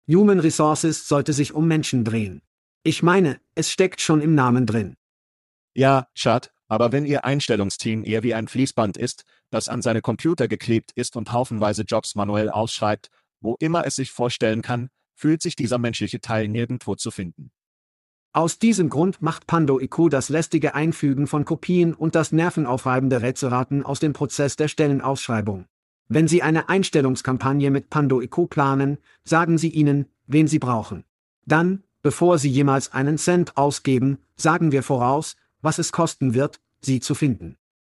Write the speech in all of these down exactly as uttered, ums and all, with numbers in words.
Human Resources sollte sich um Menschen drehen. Ich meine, es steckt schon im Namen drin. Ja, Chad, aber wenn Ihr Einstellungsteam eher wie ein Fließband ist, das an seine Computer geklebt ist und haufenweise Jobs manuell ausschreibt, wo immer es sich vorstellen kann, fühlt sich dieser menschliche Teil nirgendwo zu finden. Aus diesem Grund macht PandoIQ das lästige Einfügen von Kopien und das nervenaufreibende Rätselraten aus dem Prozess der Stellenausschreibung. Wenn Sie eine Einstellungskampagne mit PandoIQ planen, sagen Sie ihnen, wen Sie brauchen. Dann, bevor Sie jemals einen Cent ausgeben, sagen wir voraus, was es kosten wird, Sie zu finden.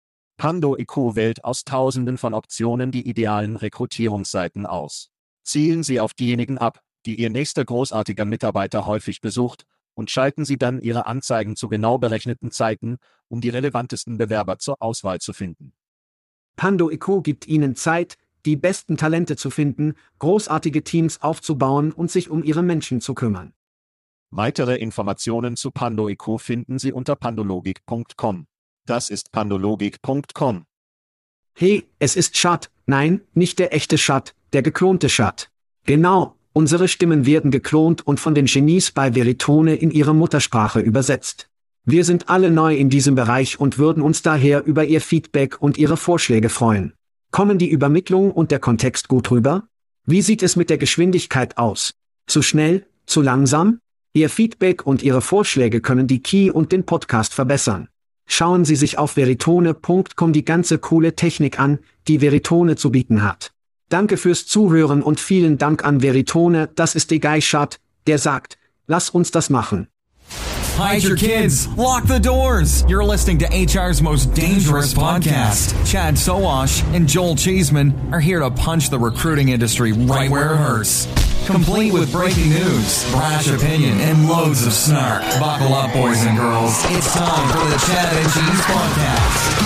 PandoIQ wählt aus Tausenden von Optionen die idealen Rekrutierungsseiten aus. Zielen Sie auf diejenigen ab, die Ihr nächster großartiger Mitarbeiter häufig besucht, und schalten Sie dann Ihre Anzeigen zu genau berechneten Zeiten, um die relevantesten Bewerber zur Auswahl zu finden. PandoIQ gibt Ihnen Zeit, die besten Talente zu finden, großartige Teams aufzubauen und sich um Ihre Menschen zu kümmern. Weitere Informationen zu PandoIQ finden Sie unter pandologik punkt com. Das ist pandologik punkt com. Hey, es ist Chad, nein, nicht der echte Chad, der geklonte Chad. Genau, unsere Stimmen werden geklont und von den Genies bei Veritone in ihre Muttersprache übersetzt. Wir sind alle neu in diesem Bereich und würden uns daher über Ihr Feedback und Ihre Vorschläge freuen. Kommen die Übermittlung und der Kontext gut rüber? Wie sieht es mit der Geschwindigkeit aus? Zu schnell? Zu langsam? Ihr Feedback und Ihre Vorschläge können die Key und den Podcast verbessern. Schauen Sie sich auf veritone punkt com die ganze coole Technik an, die Veritone zu bieten hat. Danke fürs Zuhören und vielen Dank an Veritone, das ist der Guy Chad, der sagt, lass uns das machen. Hide your kids. Lock the doors. You're listening to H R's most dangerous podcast. Chad Sowash and Joel Cheeseman are here to punch the recruiting industry right where it hurts. Complete with breaking news, brash opinion, and loads of snark. Buckle up, boys and girls. It's time for the Chad and Cheese Podcast.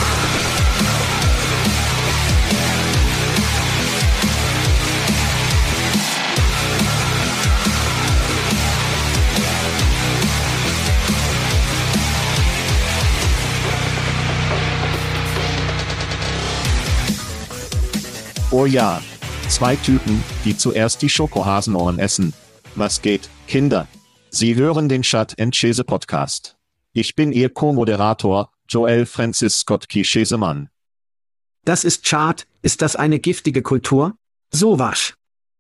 Oh ja. Zwei Typen, die zuerst die Schokohasenohren essen. Was geht, Kinder? Sie hören den Chad and Cheese Podcast. Ich bin Ihr Co-Moderator, Joel Francis Scott Cheeseman. Das ist Chad, ist das eine giftige Kultur? Sowas.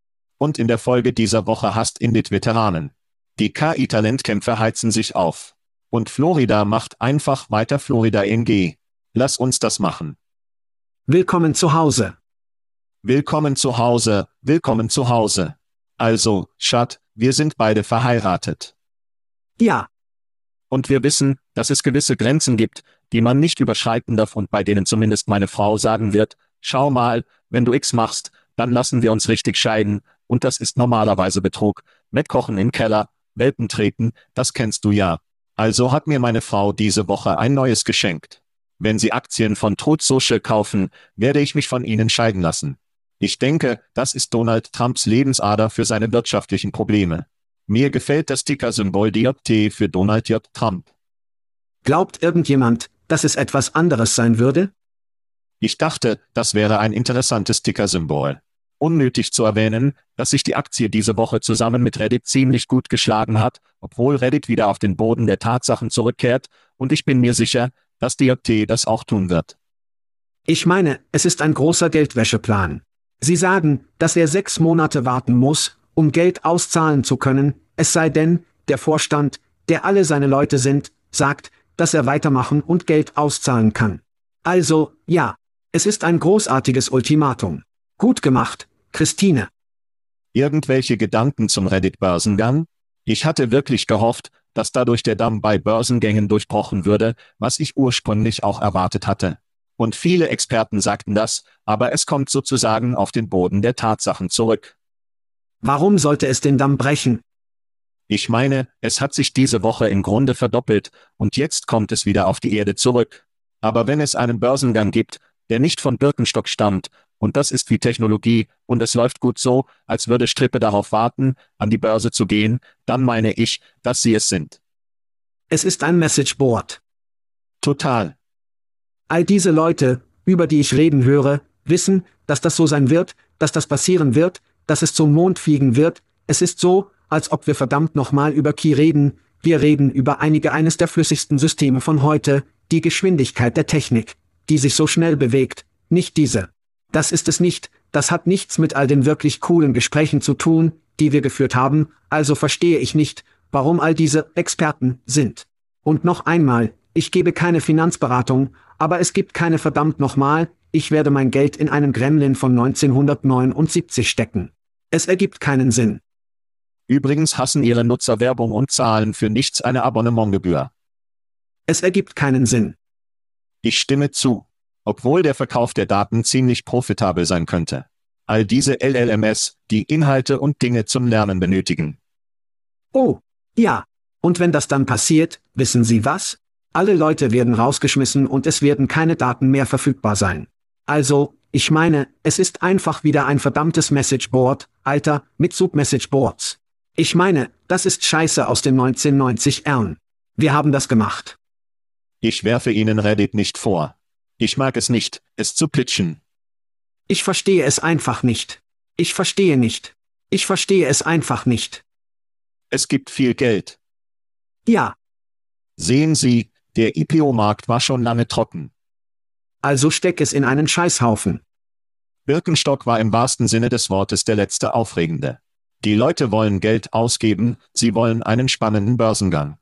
Und in der Folge dieser Woche hasst Indit-Veteranen. Die K I-Talentkämpfer heizen sich auf. Und Florida macht einfach weiter Florida N G. Lass uns das machen. Willkommen zu Hause. Willkommen zu Hause, willkommen zu Hause. Also, Chad, wir sind beide verheiratet. Ja. Und wir wissen, dass es gewisse Grenzen gibt, die man nicht überschreiten darf und bei denen zumindest meine Frau sagen wird, schau mal, wenn du X machst, dann lassen wir uns richtig scheiden, und das ist normalerweise Betrug, Wettkochen im Keller, Welpen treten, das kennst du ja. Also hat mir meine Frau diese Woche ein neues geschenkt. Wenn Sie Aktien von Truth Social kaufen, werde ich mich von Ihnen scheiden lassen. Ich denke, das ist Donald Trumps Lebensader für seine wirtschaftlichen Probleme. Mir gefällt das Ticker-Symbol D J T für Donald J. Trump. Glaubt irgendjemand, dass es etwas anderes sein würde? Ich dachte, das wäre ein interessantes Ticker-Symbol. Unnötig zu erwähnen, dass sich die Aktie diese Woche zusammen mit Reddit ziemlich gut geschlagen hat, obwohl Reddit wieder auf den Boden der Tatsachen zurückkehrt, und ich bin mir sicher, dass D J T das auch tun wird. Ich meine, es ist ein großer Geldwäscheplan. Sie sagen, dass er sechs Monate warten muss, um Geld auszahlen zu können, es sei denn, der Vorstand, der alle seine Leute sind, sagt, dass er weitermachen und Geld auszahlen kann. Also, ja, es ist ein großartiges Ultimatum. Gut gemacht, Christine. Irgendwelche Gedanken zum Reddit-Börsengang? Ich hatte wirklich gehofft, dass dadurch der Damm bei Börsengängen durchbrochen würde, was ich ursprünglich auch erwartet hatte. Und viele Experten sagten das, aber es kommt sozusagen auf den Boden der Tatsachen zurück. Warum sollte es den Damm brechen? Ich meine, es hat sich diese Woche im Grunde verdoppelt, und jetzt kommt es wieder auf die Erde zurück. Aber wenn es einen Börsengang gibt, der nicht von Birkenstock stammt, und das ist wie Technologie, und es läuft gut so, als würde Strippe darauf warten, an die Börse zu gehen, dann meine ich, dass sie es sind. Es ist ein Messageboard. Total. All diese Leute, über die ich reden höre, wissen, dass das so sein wird, dass das passieren wird, dass es zum Mond fliegen wird, es ist so, als ob wir verdammt nochmal über Ki reden, wir reden über einige eines der flüssigsten Systeme von heute, die Geschwindigkeit der Technik, die sich so schnell bewegt, nicht diese. Das ist es nicht, das hat nichts mit all den wirklich coolen Gesprächen zu tun, die wir geführt haben, also verstehe ich nicht, warum all diese Experten sind. Und noch einmal, ich gebe keine Finanzberatung, aber es gibt keine verdammt nochmal, ich werde mein Geld in einen Gremlin von neunzehnhundertneunundsiebzig stecken. Es ergibt keinen Sinn. Übrigens hassen ihre Nutzer Werbung und zahlen für nichts eine Abonnementgebühr. Es ergibt keinen Sinn. Ich stimme zu. Obwohl der Verkauf der Daten ziemlich profitabel sein könnte. All diese L L Ms, die Inhalte und Dinge zum Lernen benötigen. Oh, ja. Und wenn das dann passiert, wissen Sie was? Alle Leute werden rausgeschmissen und es werden keine Daten mehr verfügbar sein. Also, ich meine, es ist einfach wieder ein verdammtes Messageboard, Alter, mit Submessageboards. Ich meine, das ist Scheiße aus den neunzehnhundertneunzigern. Wir haben das gemacht. Ich werfe Ihnen Reddit nicht vor. Ich mag es nicht, es zu pitchen. Ich verstehe es einfach nicht. Ich verstehe nicht. Ich verstehe es einfach nicht. Es gibt viel Geld. Ja. Sehen Sie, der I P O-Markt war schon lange trocken. Also steck es in einen Scheißhaufen. Birkenstock war im wahrsten Sinne des Wortes der letzte Aufregende. Die Leute wollen Geld ausgeben, sie wollen einen spannenden Börsengang.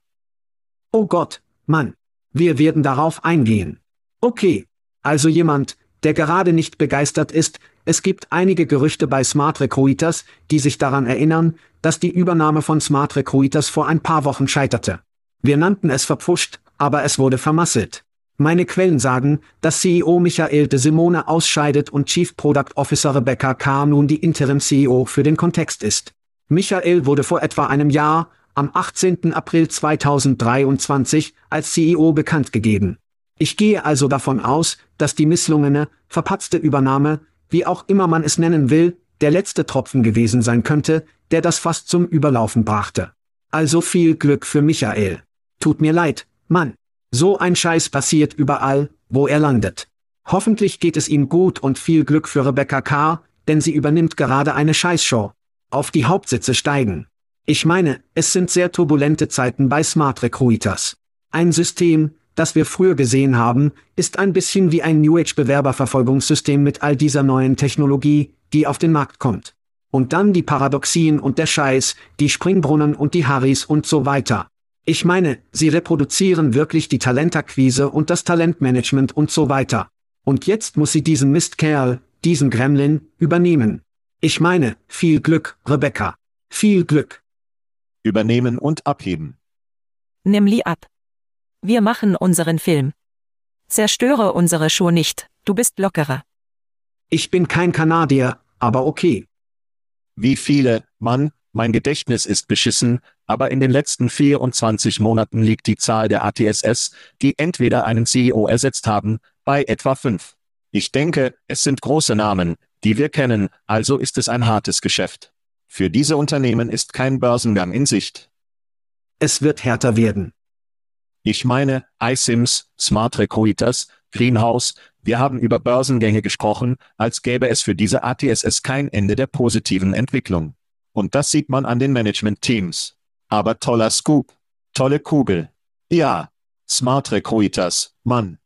Oh Gott, Mann. Wir werden darauf eingehen. Okay. Also jemand, der gerade nicht begeistert ist, es gibt einige Gerüchte bei Smart Recruiters, die sich daran erinnern, dass die Übernahme von Smart Recruiters vor ein paar Wochen scheiterte. Wir nannten es verpfuscht, aber es wurde vermasselt. Meine Quellen sagen, dass C E O Michael de Simone ausscheidet und Chief Product Officer Rebecca Carr nun die Interim-C E O für den Kontext ist. Michael wurde vor etwa einem Jahr, am achtzehnten April zweitausenddreiundzwanzig, als C E O bekannt gegeben. Ich gehe also davon aus, dass die misslungene, verpatzte Übernahme, wie auch immer man es nennen will, der letzte Tropfen gewesen sein könnte, der das Fass zum Überlaufen brachte. Also viel Glück für Michael. Tut mir leid, Mann. So ein Scheiß passiert überall, wo er landet. Hoffentlich geht es ihm gut und viel Glück für Rebecca Carr, denn sie übernimmt gerade eine Scheißshow. Auf die Hauptsitze steigen. Ich meine, es sind sehr turbulente Zeiten bei Smart Recruiters. Ein System, das wir früher gesehen haben, ist ein bisschen wie ein New Age Bewerberverfolgungssystem mit all dieser neuen Technologie, die auf den Markt kommt. Und dann die Paradoxien und der Scheiß, die Springbrunnen und die Harrys und so weiter. Ich meine, sie reproduzieren wirklich die Talentakquise und das Talentmanagement und so weiter. Und jetzt muss sie diesen Mistkerl, diesen Gremlin, übernehmen. Ich meine, viel Glück, Rebecca. Viel Glück. Übernehmen und abheben. Nimm Lee ab. Wir machen unseren Film. Zerstöre unsere Show nicht, du bist lockerer. Ich bin kein Kanadier, aber okay. Wie viele, Mann, mein Gedächtnis ist beschissen, aber in den letzten vierundzwanzig Monaten liegt die Zahl der A T S S, die entweder einen C E O ersetzt haben, bei etwa fünf. Ich denke, es sind große Namen, die wir kennen, also ist es ein hartes Geschäft. Für diese Unternehmen ist kein Börsengang in Sicht. Es wird härter werden. Ich meine, iSIMS, Smart Recruiters, Greenhouse, wir haben über Börsengänge gesprochen, als gäbe es für diese A T S S kein Ende der positiven Entwicklung. Und das sieht man an den Management-Teams. Aber toller Scoop. Tolle Kugel. Ja. Smart Recruiters, Mann.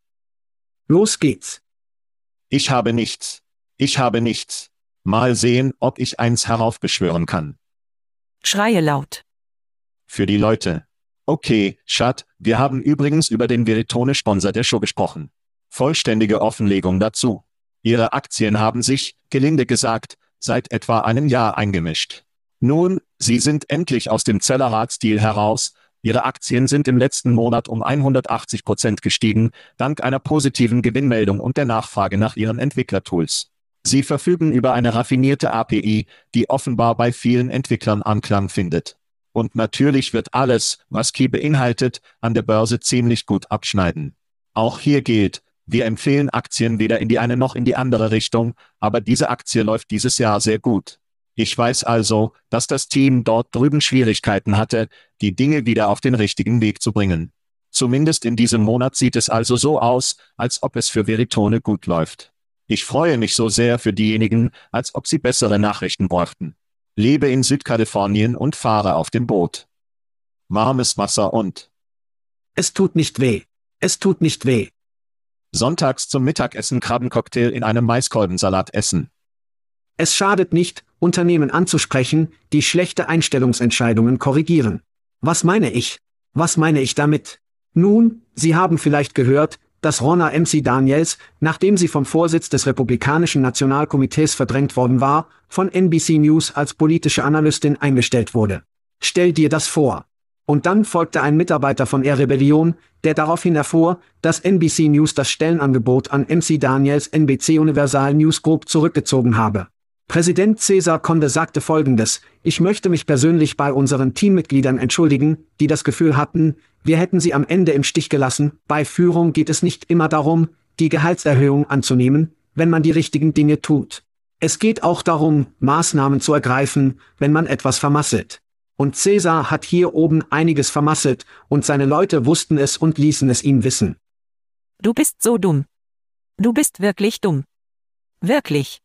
Los geht's. Ich habe nichts. Ich habe nichts. Mal sehen, ob ich eins heraufbeschwören kann. Schreie laut. Für die Leute. Okay, Schat, wir haben übrigens über den Veritone-Sponsor der Show gesprochen. Vollständige Offenlegung dazu. Ihre Aktien haben sich, gelinde gesagt, seit etwa einem Jahr eingemischt. Nun, Sie sind endlich aus dem Zellerrat-Stil heraus. Ihre Aktien sind im letzten Monat um hundertachtzig Prozent gestiegen, dank einer positiven Gewinnmeldung und der Nachfrage nach Ihren Entwicklertools. Sie verfügen über eine raffinierte A P I, die offenbar bei vielen Entwicklern Anklang findet. Und natürlich wird alles, was Ki beinhaltet, an der Börse ziemlich gut abschneiden. Auch hier gilt, wir empfehlen Aktien weder in die eine noch in die andere Richtung, aber diese Aktie läuft dieses Jahr sehr gut. Ich weiß also, dass das Team dort drüben Schwierigkeiten hatte, die Dinge wieder auf den richtigen Weg zu bringen. Zumindest in diesem Monat sieht es also so aus, als ob es für Veritone gut läuft. Ich freue mich so sehr für diejenigen, als ob sie bessere Nachrichten bräuchten. Lebe in Südkalifornien und fahre auf dem Boot. Warmes Wasser und Es tut nicht weh. Es tut nicht weh. sonntags zum Mittagessen Krabbencocktail in einem Maiskolbensalat essen. Es schadet nicht, Unternehmen anzusprechen, die schlechte Einstellungsentscheidungen korrigieren. Was meine ich? Was meine ich damit? Nun, Sie haben vielleicht gehört, dass Ronna M C Daniels, nachdem sie vom Vorsitz des Republikanischen Nationalkomitees verdrängt worden war, von N B C News als politische Analystin eingestellt wurde. Stell dir das vor. Und dann folgte ein Mitarbeiter von Air Rebellion, der daraufhin erfuhr, dass N B C News das Stellenangebot an M C Daniels N B C Universal News Group zurückgezogen habe. Präsident Cesar Conde sagte Folgendes: Ich möchte mich persönlich bei unseren Teammitgliedern entschuldigen, die das Gefühl hatten, wir hätten sie am Ende im Stich gelassen. Bei Führung geht es nicht immer darum, die Gehaltserhöhung anzunehmen, wenn man die richtigen Dinge tut. Es geht auch darum, Maßnahmen zu ergreifen, wenn man etwas vermasselt. Und Cesar hat hier oben einiges vermasselt, und seine Leute wussten es und ließen es ihn wissen. Du bist so dumm. Du bist wirklich dumm. Wirklich.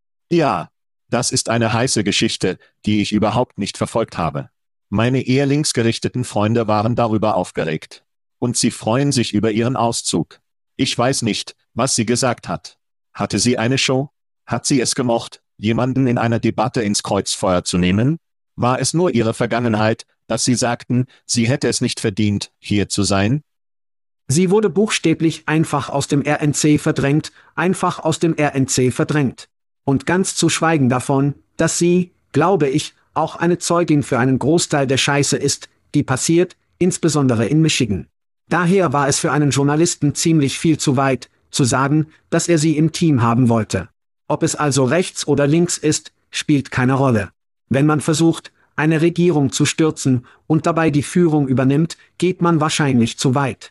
Ja, das ist eine heiße Geschichte, die ich überhaupt nicht verfolgt habe. Meine eher linksgerichteten Freunde waren darüber aufgeregt. Und sie freuen sich über ihren Auszug. Ich weiß nicht, was sie gesagt hat. Hatte sie eine Show? Hat sie es gemocht, jemanden in einer Debatte ins Kreuzfeuer zu nehmen? War es nur ihre Vergangenheit, dass sie sagten, sie hätte es nicht verdient, hier zu sein? Sie wurde buchstäblich einfach aus dem R N C verdrängt, einfach aus dem R N C verdrängt. Und ganz zu schweigen davon, dass sie, glaube ich, auch eine Zeugin für einen Großteil der Scheiße ist, die passiert, insbesondere in Michigan. Daher war es für einen Journalisten ziemlich viel zu weit, zu sagen, dass er sie im Team haben wollte. Ob es also rechts oder links ist, spielt keine Rolle. Wenn man versucht, eine Regierung zu stürzen und dabei die Führung übernimmt, geht man wahrscheinlich zu weit.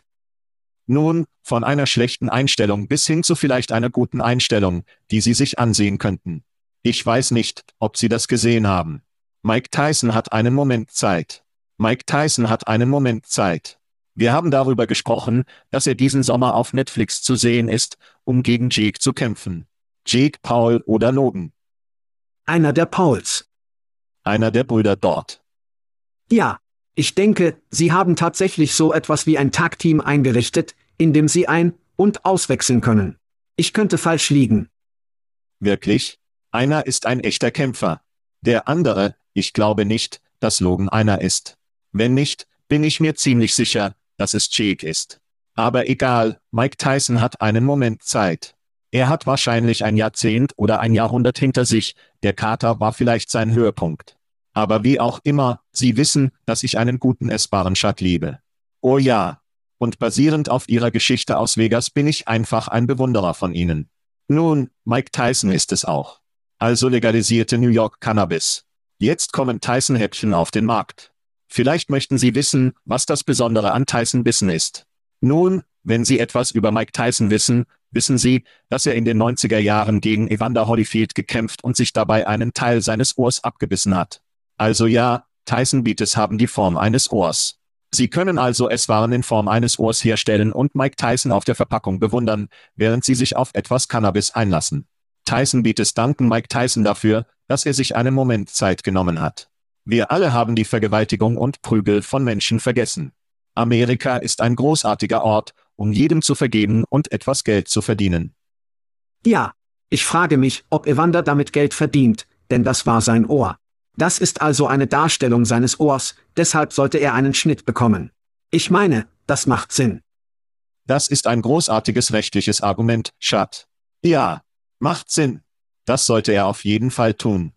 Nun, von einer schlechten Einstellung bis hin zu vielleicht einer guten Einstellung, die Sie sich ansehen könnten. Ich weiß nicht, ob Sie das gesehen haben. Mike Tyson hat einen Moment Zeit. Mike Tyson hat einen Moment Zeit. Wir haben darüber gesprochen, dass er diesen Sommer auf Netflix zu sehen ist, um gegen Jake zu kämpfen. Jake Paul oder Logan? Einer der Pauls. Einer der Brüder dort. Ja, ich denke, sie haben tatsächlich so etwas wie ein Tag-Team eingerichtet, in dem sie ein- und auswechseln können. Ich könnte falsch liegen. Wirklich? Einer ist ein echter Kämpfer. Der andere, ich glaube nicht, dass Logan einer ist. Wenn nicht, bin ich mir ziemlich sicher, dass es Jake ist. Aber egal, Mike Tyson hat einen Moment Zeit. Er hat wahrscheinlich ein Jahrzehnt oder ein Jahrhundert hinter sich, der Kater war vielleicht sein Höhepunkt. Aber wie auch immer, Sie wissen, dass ich einen guten essbaren Shot liebe. Oh ja. Und basierend auf Ihrer Geschichte aus Vegas bin ich einfach ein Bewunderer von Ihnen. Nun, Mike Tyson ist es auch. Also legalisierte New York Cannabis. Jetzt kommen Tyson-Häppchen auf den Markt. Vielleicht möchten Sie wissen, was das Besondere an Tyson-Bissen ist. Nun, wenn Sie etwas über Mike Tyson wissen, wissen Sie, dass er in den neunziger Jahren gegen Evander Holyfield gekämpft und sich dabei einen Teil seines Ohrs abgebissen hat. Also ja, Tyson-Beats haben die Form eines Ohrs. Sie können also Esswaren in Form eines Ohrs herstellen und Mike Tyson auf der Verpackung bewundern, während Sie sich auf etwas Cannabis einlassen. Tyson-Beats danken Mike Tyson dafür, dass er sich einen Moment Zeit genommen hat. Wir alle haben die Vergewaltigung und Prügel von Menschen vergessen. Amerika ist ein großartiger Ort, um jedem zu vergeben und etwas Geld zu verdienen. Ja, ich frage mich, ob Evander damit Geld verdient, denn das war sein Ohr. Das ist also eine Darstellung seines Ohrs, deshalb sollte er einen Schnitt bekommen. Ich meine, das macht Sinn. Das ist ein großartiges rechtliches Argument, Schat. Ja, macht Sinn. Das sollte er auf jeden Fall tun.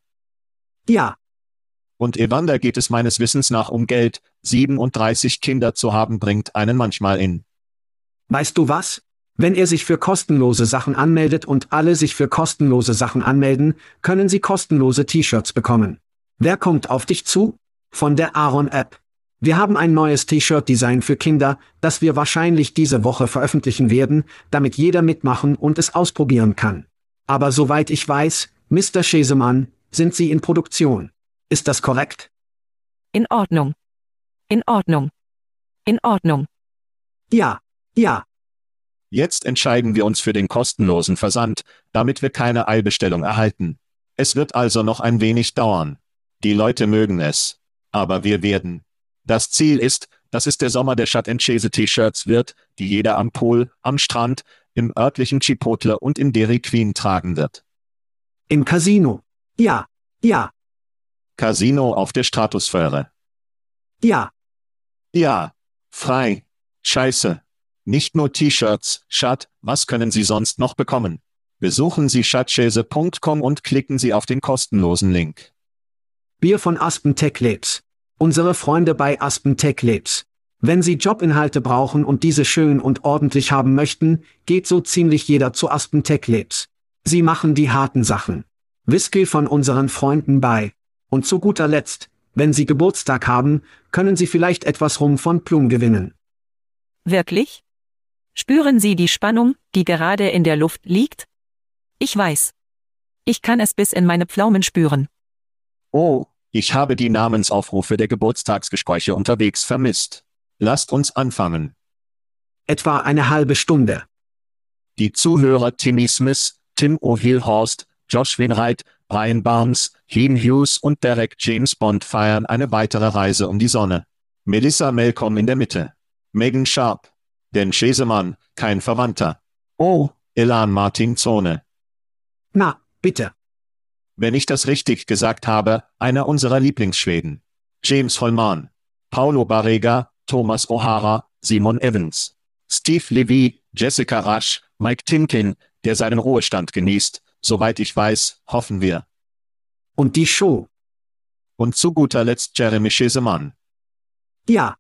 Ja. Und Evander geht es meines Wissens nach um Geld, siebenunddreißig Kinder zu haben bringt einen manchmal in. Weißt du was? Wenn er sich für kostenlose Sachen anmeldet und alle sich für kostenlose Sachen anmelden, können sie kostenlose T-Shirts bekommen. Wer kommt auf dich zu? Von der Aaron-App. Wir haben ein neues T-Shirt-Design für Kinder, das wir wahrscheinlich diese Woche veröffentlichen werden, damit jeder mitmachen und es ausprobieren kann. Aber soweit ich weiß, Mister Schesemann, sind Sie in Produktion. Ist das korrekt? In Ordnung. In Ordnung. In Ordnung. Ja, ja. Jetzt entscheiden wir uns für den kostenlosen Versand, damit wir keine Eilbestellung erhalten. Es wird also noch ein wenig dauern. Die Leute mögen es. Aber wir werden. Das Ziel ist, dass es der Sommer der Shut and Chase T-Shirts wird, die jeder am Pool, am Strand, im örtlichen Chipotle und in Dairy Queen tragen wird. Im Casino. Ja, ja, Casino auf der Stratosphäre. ja. Ja. Frei. Scheiße. Nicht nur T-Shirts, Shut, was können Sie sonst noch bekommen? Besuchen Sie shutchase punkt com und klicken Sie auf den kostenlosen Link. Wir von Aspen Tech Labs. Unsere Freunde bei Aspen Tech Labs. Wenn Sie Jobinhalte brauchen und diese schön und ordentlich haben möchten, geht so ziemlich jeder zu Aspen Tech Labs. Sie machen die harten Sachen. Whisky von unseren Freunden bei. Und zu guter Letzt, wenn Sie Geburtstag haben, können Sie vielleicht etwas Rum von Plum gewinnen. Wirklich? Spüren Sie die Spannung, die gerade in der Luft liegt? Ich weiß. Ich kann es bis in meine Pflaumen spüren. Oh, ich habe die Namensaufrufe der Geburtstagsgespräche unterwegs vermisst. Lasst uns anfangen. Etwa eine halbe Stunde. Die Zuhörer Timmy Smith, Tim O'Hillhorst, Josh Wainwright, Brian Barnes, Heen Hughes und Derek James Bond feiern eine weitere Reise um die Sonne. Melissa Malcolm in der Mitte. Megan Sharp. Dan Schesemann, kein Verwandter. Oh, Elan Martin Zone. Na, bitte. Wenn ich das richtig gesagt habe, einer unserer Lieblingsschweden. James Holman. Paulo Barrega, Thomas O'Hara, Simon Evans. Steve Levy, Jessica Rush, Mike Timkin, der seinen Ruhestand genießt, soweit ich weiß, hoffen wir. Und die Show. Und zu guter Letzt Jeremy Schesemann. Ja,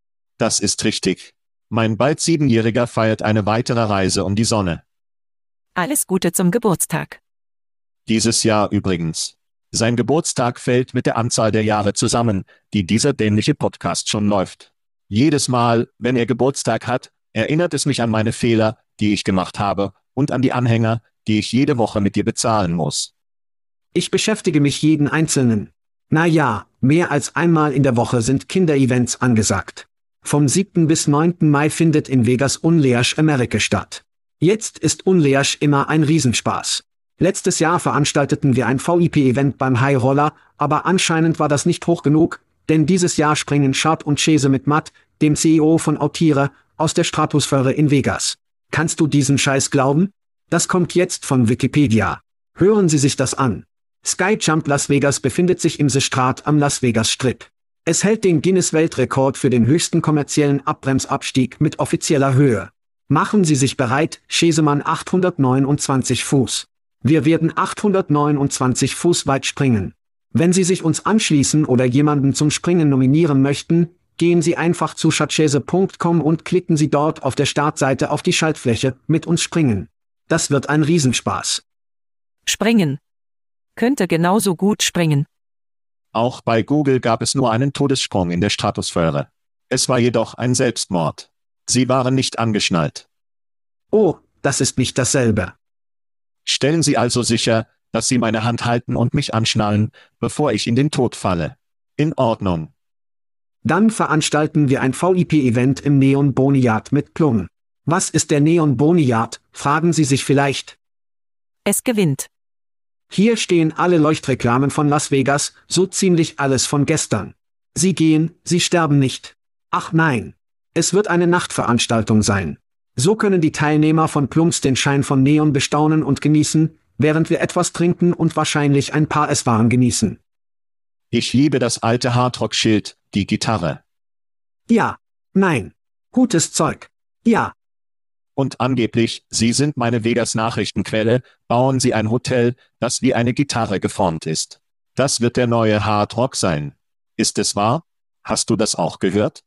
Das ist richtig. Mein bald Siebenjähriger feiert eine weitere Reise um die Sonne. Alles Gute zum Geburtstag. Dieses Jahr übrigens. Sein Geburtstag fällt mit der Anzahl der Jahre zusammen, die dieser dämliche Podcast schon läuft. Jedes Mal, wenn er Geburtstag hat, erinnert es mich an meine Fehler, die ich gemacht habe, und an die Anhänger, die ich jede Woche mit dir bezahlen muss. ich beschäftige mich jeden einzelnen. Na ja, mehr als einmal in der Woche sind Kinderevents angesagt. Vom siebten bis neunten Mai findet in Vegas Unleash America statt. Jetzt ist Unleash immer ein Riesenspaß. Letztes Jahr veranstalteten wir ein V I P-Event beim High Roller, aber anscheinend war das nicht hoch genug, denn dieses Jahr springen Sharp und Chase mit Matt, dem C E O von Autira, aus der Stratosphäre in Vegas. Kannst du diesen Scheiß glauben? Das kommt jetzt von Wikipedia. Hören Sie sich das an. Skyjump Las Vegas befindet sich im The Strat am Las Vegas Strip. Es hält den Guinness-Weltrekord für den höchsten kommerziellen Abbremsabstieg mit offizieller Höhe. Machen Sie sich bereit, Schesemann achthundertneunundzwanzig Fuß. Wir werden achthundertneunundzwanzig Fuß weit springen. Wenn Sie sich uns anschließen oder jemanden zum Springen nominieren möchten, gehen Sie einfach zu shutchase punkt com und klicken Sie dort auf der Startseite auf die Schaltfläche mit uns springen. Das wird ein Riesenspaß. Springen. Könnte genauso gut springen. Auch bei Google gab es nur einen Todessprung in der Stratosphäre. Es war jedoch ein Selbstmord. Sie waren nicht angeschnallt. Oh, das ist nicht dasselbe. Stellen Sie also sicher, dass Sie meine Hand halten und mich anschnallen, bevor ich in den Tod falle. In Ordnung. Dann veranstalten wir ein V I P-Event im Neon Boneyard mit Plum. Was ist der Neon Boneyard, fragen Sie sich vielleicht. Es gewinnt. Hier stehen alle Leuchtreklamen von Las Vegas, so ziemlich alles von gestern. Sie gehen, sie sterben nicht. Ach nein. Es wird eine Nachtveranstaltung sein. So können die Teilnehmer von Plums den Schein von Neon bestaunen und genießen, während wir etwas trinken und wahrscheinlich ein paar Esswaren genießen. Ich liebe das alte Hardrock-Schild, die Gitarre. Ja. Nein. Gutes Zeug. Ja. Und angeblich, Sie sind meine Vegas-Nachrichtenquelle, bauen Sie ein Hotel, das wie eine Gitarre geformt ist. Das wird der neue Hard Rock sein. Ist es wahr? Hast du das auch gehört?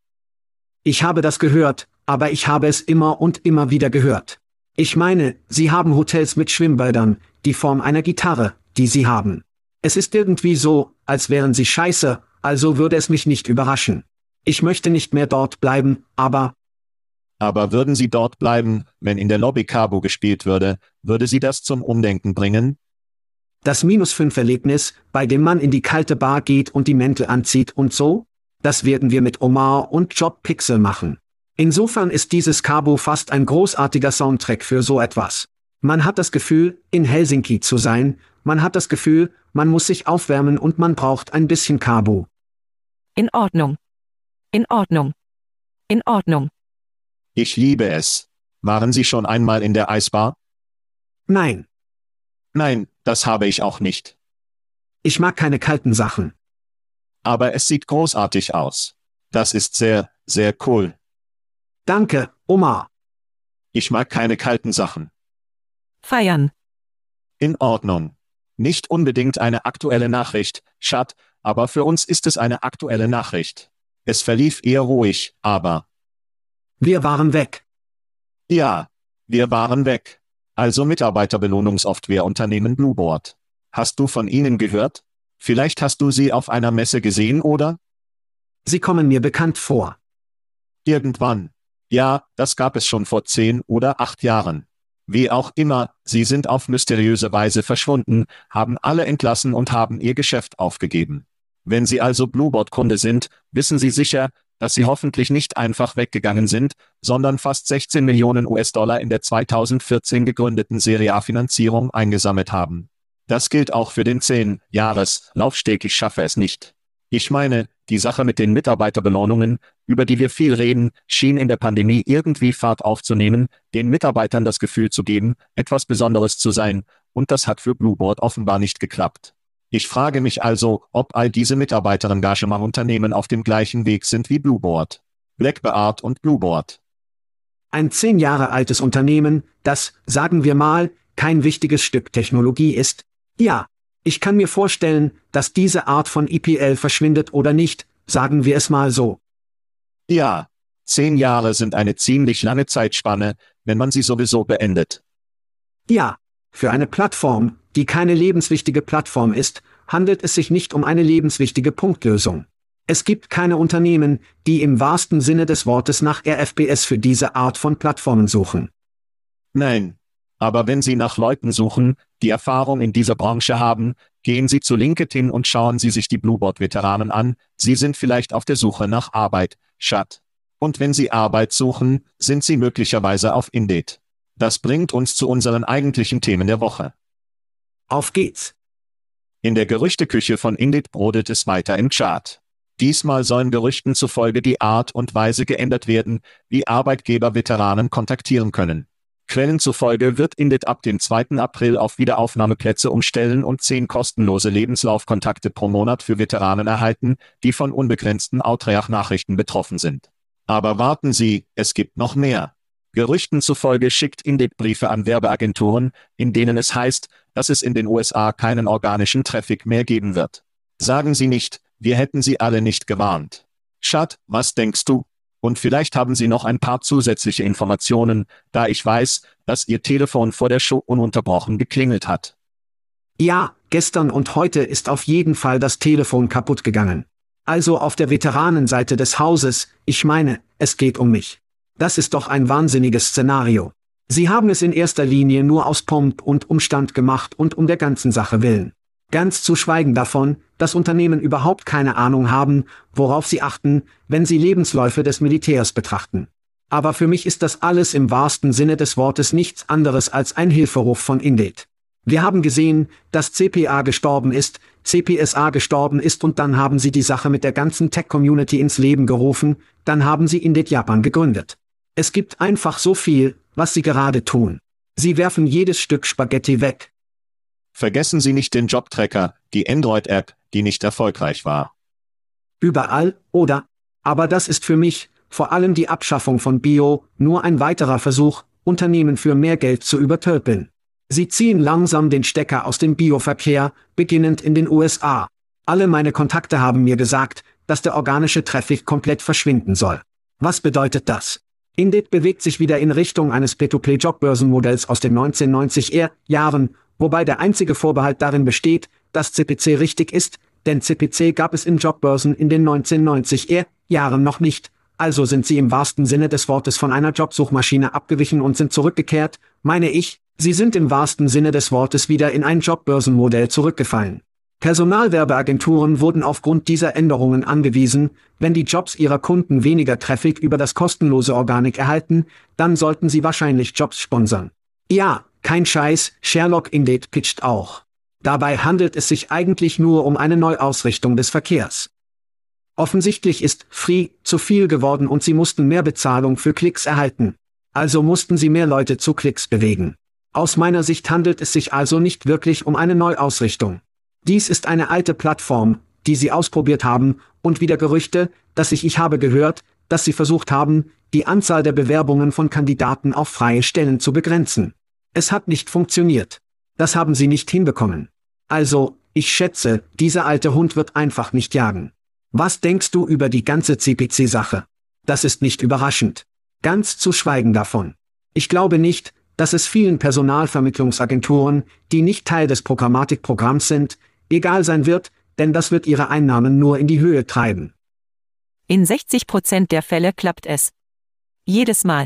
Ich habe das gehört, aber ich habe es immer und immer wieder gehört. Ich meine, Sie haben Hotels mit Schwimmbädern, die Form einer Gitarre, die Sie haben. Es ist irgendwie so, als wären Sie scheiße, also würde es mich nicht überraschen. Ich möchte nicht mehr dort bleiben, aber... Aber würden Sie dort bleiben, wenn in der Lobby Cabo gespielt würde, würde Sie das zum Umdenken bringen? Das Minus fünf Erlebnis, bei dem man in die kalte Bar geht und die Mäntel anzieht und so? Das werden wir mit Omar und Job Pixel machen. Insofern ist dieses Cabo fast ein großartiger Soundtrack für so etwas. Man hat das Gefühl, in Helsinki zu sein, man hat das Gefühl, man muss sich aufwärmen und man braucht ein bisschen Carbo. In Ordnung. In Ordnung. In Ordnung. Ich liebe es. Waren Sie schon einmal in der Eisbar? Nein, Nein, das habe ich auch nicht. ich mag keine kalten Sachen. Aber es sieht großartig aus. Das ist sehr, sehr cool. Danke, Omar. Ich mag keine kalten Sachen. Feiern. In Ordnung. Nicht unbedingt eine aktuelle Nachricht, Schat, aber für uns ist es eine aktuelle Nachricht. Es verlief eher ruhig, aber... Wir waren weg. Ja, wir waren weg. Also Mitarbeiterbelohnungssoftwareunternehmen Blueboard. Hast du von ihnen gehört? Vielleicht hast du sie auf einer Messe gesehen, oder? Sie kommen mir bekannt vor. Irgendwann. Ja, das gab es schon vor zehn oder acht Jahren. Wie auch immer, sie sind auf mysteriöse Weise verschwunden, haben alle entlassen und haben ihr Geschäft aufgegeben. Wenn Sie also Blueboard-Kunde sind, wissen Sie sicher, dass Sie hoffentlich nicht einfach weggegangen sind, sondern fast sechzehn Millionen US-Dollar in der zweitausendvierzehn gegründeten Serie A-Finanzierung eingesammelt haben. Das gilt auch für den zehn-Jahres-Laufsteg Ich schaffe es nicht. Ich meine, die Sache mit den Mitarbeiterbelohnungen, über die wir viel reden, schien in der Pandemie irgendwie Fahrt aufzunehmen, den Mitarbeitern das Gefühl zu geben, etwas Besonderes zu sein, und das hat für Blueboard offenbar nicht geklappt. Ich frage mich also, ob all diese Mitarbeiterengagement-Unternehmen auf dem gleichen Weg sind wie Blueboard. Blackbeard und Blueboard. Ein zehn Jahre altes Unternehmen, das, sagen wir mal, kein wichtiges Stück Technologie ist. Ja, ich kann mir vorstellen, dass diese Art von I P L verschwindet oder nicht, sagen wir es mal so. Ja, zehn Jahre sind eine ziemlich lange Zeitspanne, wenn man sie sowieso beendet. Ja, für eine Plattform, die keine lebenswichtige Plattform ist, handelt es sich nicht um eine lebenswichtige Punktlösung. Es gibt keine Unternehmen, die im wahrsten Sinne des Wortes nach R F P S für diese Art von Plattformen suchen. Nein. Aber wenn Sie nach Leuten suchen, die Erfahrung in dieser Branche haben, gehen Sie zu LinkedIn und schauen Sie sich die Blueboard-Veteranen an, Sie sind vielleicht auf der Suche nach Arbeit, Schat. Und wenn Sie Arbeit suchen, sind Sie möglicherweise auf Indeed. Das bringt uns zu unseren eigentlichen Themen der Woche. Auf geht's. In der Gerüchteküche von Indeed brodelt es weiter im Chart. Diesmal sollen Gerüchten zufolge die Art und Weise geändert werden, wie Arbeitgeber Veteranen kontaktieren können. Quellen zufolge wird Indeed ab dem zweiten April auf Wiederaufnahmeplätze umstellen und zehn kostenlose Lebenslaufkontakte pro Monat für Veteranen erhalten, die von unbegrenzten Outreach-Nachrichten betroffen sind. Aber warten Sie, es gibt noch mehr. Gerüchten zufolge schickt Indeed Briefe an Werbeagenturen, in denen es heißt, dass es in den U S A keinen organischen Traffic mehr geben wird. Sagen Sie nicht, wir hätten Sie alle nicht gewarnt. Schat, was denkst du? Und vielleicht haben Sie noch ein paar zusätzliche Informationen, da ich weiß, dass Ihr Telefon vor der Show ununterbrochen geklingelt hat. Ja, gestern und heute ist auf jeden Fall das Telefon kaputt gegangen. Also auf der Veteranenseite des Hauses, ich meine, es geht um mich. Das ist doch ein wahnsinniges Szenario. Sie haben es in erster Linie nur aus Pomp und Umstand gemacht und um der ganzen Sache willen. Ganz zu schweigen davon, dass Unternehmen überhaupt keine Ahnung haben, worauf sie achten, wenn sie Lebensläufe des Militärs betrachten. Aber für mich ist das alles im wahrsten Sinne des Wortes nichts anderes als ein Hilferuf von Indeed. Wir haben gesehen, dass C P A gestorben ist, C P S A gestorben ist und dann haben sie die Sache mit der ganzen Tech-Community ins Leben gerufen, dann haben sie Indeed Japan gegründet. Es gibt einfach so viel, was sie gerade tun. Sie werfen jedes Stück Spaghetti weg. Vergessen Sie nicht den Jobtracker, die Android-App, die nicht erfolgreich war. Überall, oder? Aber das ist für mich, vor allem die Abschaffung von Bio, nur ein weiterer Versuch, Unternehmen für mehr Geld zu übertölpeln. Sie ziehen langsam den Stecker aus dem Bioverkehr, beginnend in den U S A. Alle meine Kontakte haben mir gesagt, dass der organische Traffic komplett verschwinden soll. Was bedeutet das? Indeed bewegt sich wieder in Richtung eines Pay-to-Play-Jobbörsenmodells aus den neunzehnhundertneunzig-Jahren, wobei der einzige Vorbehalt darin besteht, dass C P C richtig ist, denn C P C gab es in Jobbörsen in den neunzehnhundertneunzig-Jahren noch nicht, also sind sie im wahrsten Sinne des Wortes von einer Jobsuchmaschine abgewichen und sind zurückgekehrt, meine ich, sie sind im wahrsten Sinne des Wortes wieder in ein Jobbörsenmodell zurückgefallen. Personalwerbeagenturen wurden aufgrund dieser Änderungen angewiesen, wenn die Jobs ihrer Kunden weniger Traffic über das kostenlose Organic erhalten, dann sollten sie wahrscheinlich Jobs sponsern. Ja, kein Scheiß, Sherlock Indeed pitcht auch. Dabei handelt es sich eigentlich nur um eine Neuausrichtung des Verkehrs. Offensichtlich ist Free zu viel geworden und sie mussten mehr Bezahlung für Klicks erhalten. Also mussten sie mehr Leute zu Klicks bewegen. Aus meiner Sicht handelt es sich also nicht wirklich um eine Neuausrichtung. Dies ist eine alte Plattform, die sie ausprobiert haben, und wieder Gerüchte, dass ich ich habe gehört, dass sie versucht haben, die Anzahl der Bewerbungen von Kandidaten auf freie Stellen zu begrenzen. Es hat nicht funktioniert. Das haben sie nicht hinbekommen. Also, ich schätze, dieser alte Hund wird einfach nicht jagen. Was denkst du über die ganze C P C-Sache? Das ist nicht überraschend. Ganz zu schweigen davon. Ich glaube nicht, dass es vielen Personalvermittlungsagenturen, die nicht Teil des Programmatikprogramms sind, egal sein wird, denn das wird ihre Einnahmen nur in die Höhe treiben. In sechzig Prozent der Fälle klappt es. Jedes Mal.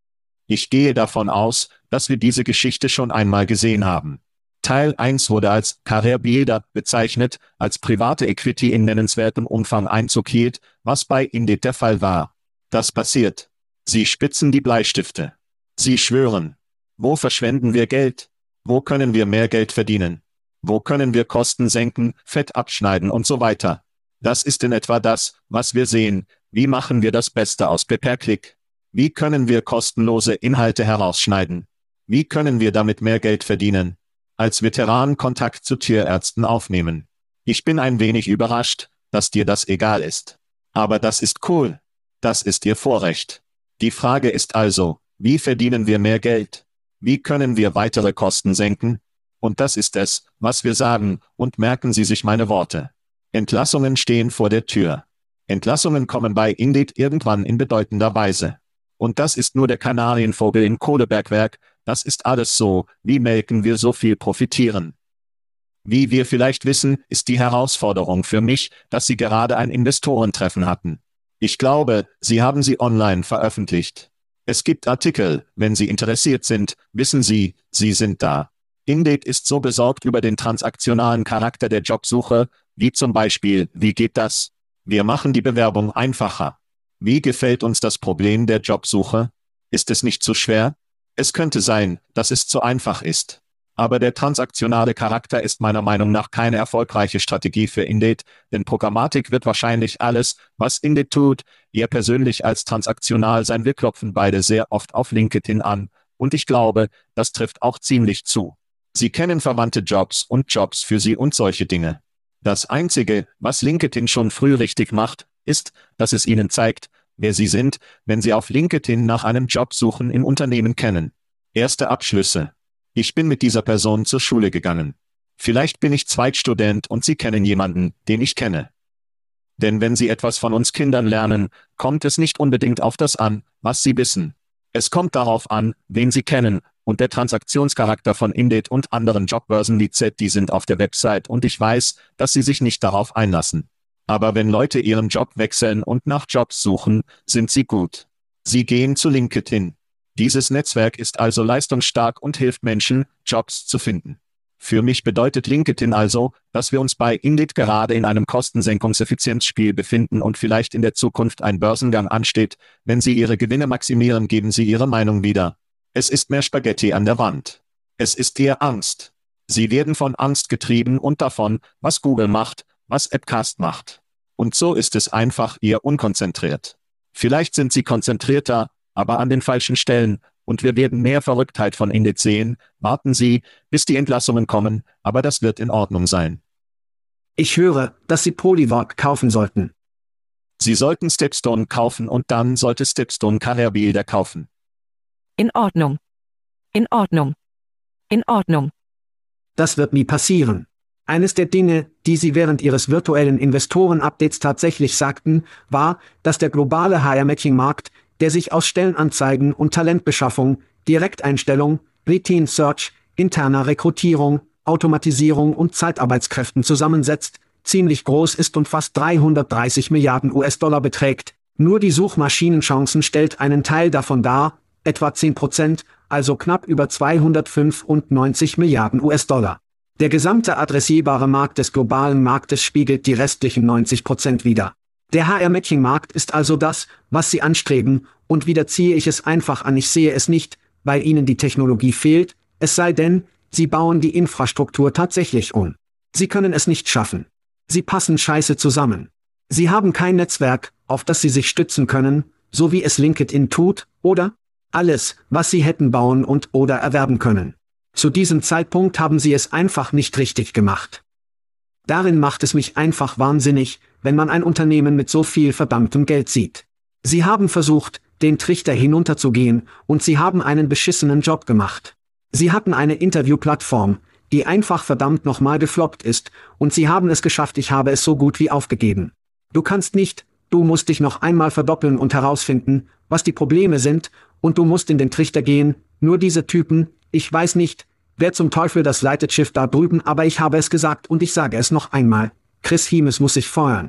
Ich gehe davon aus, dass wir diese Geschichte schon einmal gesehen haben. Teil eins wurde als Career Builder bezeichnet, als private Equity in nennenswertem Umfang Einzug hielt, was bei Indeed der Fall war. Das passiert. Sie spitzen die Bleistifte. Sie schwören. Wo verschwenden wir Geld? Wo können wir mehr Geld verdienen? Wo können wir Kosten senken, Fett abschneiden und so weiter? Das ist in etwa das, was wir sehen. Wie machen wir das Beste aus Pay-per-Click? Wie können wir kostenlose Inhalte herausschneiden? Wie können wir damit mehr Geld verdienen? Als Veteran Kontakt zu Tierärzten aufnehmen. Ich bin ein wenig überrascht, dass dir das egal ist. Aber das ist cool. Das ist ihr Vorrecht. Die Frage ist also, wie verdienen wir mehr Geld? Wie können wir weitere Kosten senken? Und das ist es, was wir sagen, und merken Sie sich meine Worte. Entlassungen stehen vor der Tür. Entlassungen kommen bei Indeed irgendwann in bedeutender Weise. Und das ist nur der Kanarienvogel im Kohlebergwerk, das ist alles so, wie melken wir so viel profitieren. Wie wir vielleicht wissen, ist die Herausforderung für mich, dass Sie gerade ein Investorentreffen hatten. Ich glaube, Sie haben sie online veröffentlicht. Es gibt Artikel, wenn Sie interessiert sind, wissen Sie, sie sind da. Indeed ist so besorgt über den transaktionalen Charakter der Jobsuche, wie zum Beispiel, wie geht das? Wir machen die Bewerbung einfacher. Wie gefällt uns das Problem der Jobsuche? Ist es nicht zu schwer? Es könnte sein, dass es zu einfach ist. Aber der transaktionale Charakter ist meiner Meinung nach keine erfolgreiche Strategie für Indeed, denn Programmatik wird wahrscheinlich alles, was Indeed tut, eher persönlich als transaktional sein. Wir klopfen beide sehr oft auf LinkedIn an, und ich glaube, das trifft auch ziemlich zu. Sie kennen verwandte Jobs und Jobs für Sie und solche Dinge. Das Einzige, was LinkedIn schon früh richtig macht, ist, dass es Ihnen zeigt, wer Sie sind, wenn Sie auf LinkedIn nach einem Job suchen in Unternehmen kennen. Erste Abschlüsse. Ich bin mit dieser Person zur Schule gegangen. Vielleicht bin ich Zweitstudent und Sie kennen jemanden, den ich kenne. Denn wenn Sie etwas von uns Kindern lernen, kommt es nicht unbedingt auf das an, was Sie wissen. Es kommt darauf an, wen Sie kennen, und der Transaktionscharakter von Indeed und anderen Jobbörsen wie Z, die sind auf der Website und ich weiß, dass Sie sich nicht darauf einlassen. Aber wenn Leute ihren Job wechseln und nach Jobs suchen, sind sie gut. Sie gehen zu LinkedIn. Dieses Netzwerk ist also leistungsstark und hilft Menschen, Jobs zu finden. Für mich bedeutet LinkedIn also, dass wir uns bei Indeed gerade in einem Kostensenkungseffizienzspiel befinden und vielleicht in der Zukunft ein Börsengang ansteht. Wenn Sie Ihre Gewinne maximieren, geben Sie Ihre Meinung wieder. Es ist mehr Spaghetti an der Wand. Es ist eher Angst. Sie werden von Angst getrieben und davon, was Google macht, was Appcast macht. Und so ist es einfach eher unkonzentriert. Vielleicht sind Sie konzentrierter, aber an den falschen Stellen, und wir werden mehr Verrücktheit von Indeed sehen. Warten Sie, bis die Entlassungen kommen, aber das wird in Ordnung sein. Ich höre, dass Sie Polywork kaufen sollten. Sie sollten Stepstone kaufen und dann sollte Stepstone Career Builder kaufen. In Ordnung. In Ordnung. In Ordnung. Das wird nie passieren. Eines der Dinge, die Sie während Ihres virtuellen Investoren-Updates tatsächlich sagten, war, dass der globale H R-Matching-Markt, der sich aus Stellenanzeigen und Talentbeschaffung, Direkteinstellung, Retain Search, interner Rekrutierung, Automatisierung und Zeitarbeitskräften zusammensetzt, ziemlich groß ist und fast dreihundertdreißig Milliarden U S-Dollar beträgt. Nur die Suchmaschinenchancen stellt einen Teil davon dar, etwa zehn Prozent, also knapp über zweihundertfünfundneunzig Milliarden U S-Dollar. Der gesamte adressierbare Markt des globalen Marktes spiegelt die restlichen neunzig Prozent wider. Der H R-Matching-Markt ist also das, was Sie anstreben, und wieder ziehe ich es einfach an. Ich sehe es nicht, weil Ihnen die Technologie fehlt, es sei denn, Sie bauen die Infrastruktur tatsächlich um. Sie können es nicht schaffen. Sie passen scheiße zusammen. Sie haben kein Netzwerk, auf das Sie sich stützen können, so wie es LinkedIn tut, oder? Alles, was Sie hätten bauen und oder erwerben können. Zu diesem Zeitpunkt haben Sie es einfach nicht richtig gemacht. Darin macht es mich einfach wahnsinnig, wenn man ein Unternehmen mit so viel verdammtem Geld sieht. Sie haben versucht, den Trichter hinunterzugehen, und Sie haben einen beschissenen Job gemacht. Sie hatten eine Interviewplattform, die einfach verdammt nochmal gefloppt ist, und Sie haben es geschafft, ich habe es so gut wie aufgegeben. Du kannst nicht, du musst dich noch einmal verdoppeln und herausfinden, was die Probleme sind, und du musst in den Trichter gehen, nur diese Typen, ich weiß nicht, wer zum Teufel das leitet Schiff da drüben, aber ich habe es gesagt und ich sage es noch einmal, Chris Hiemes muss sich feuern.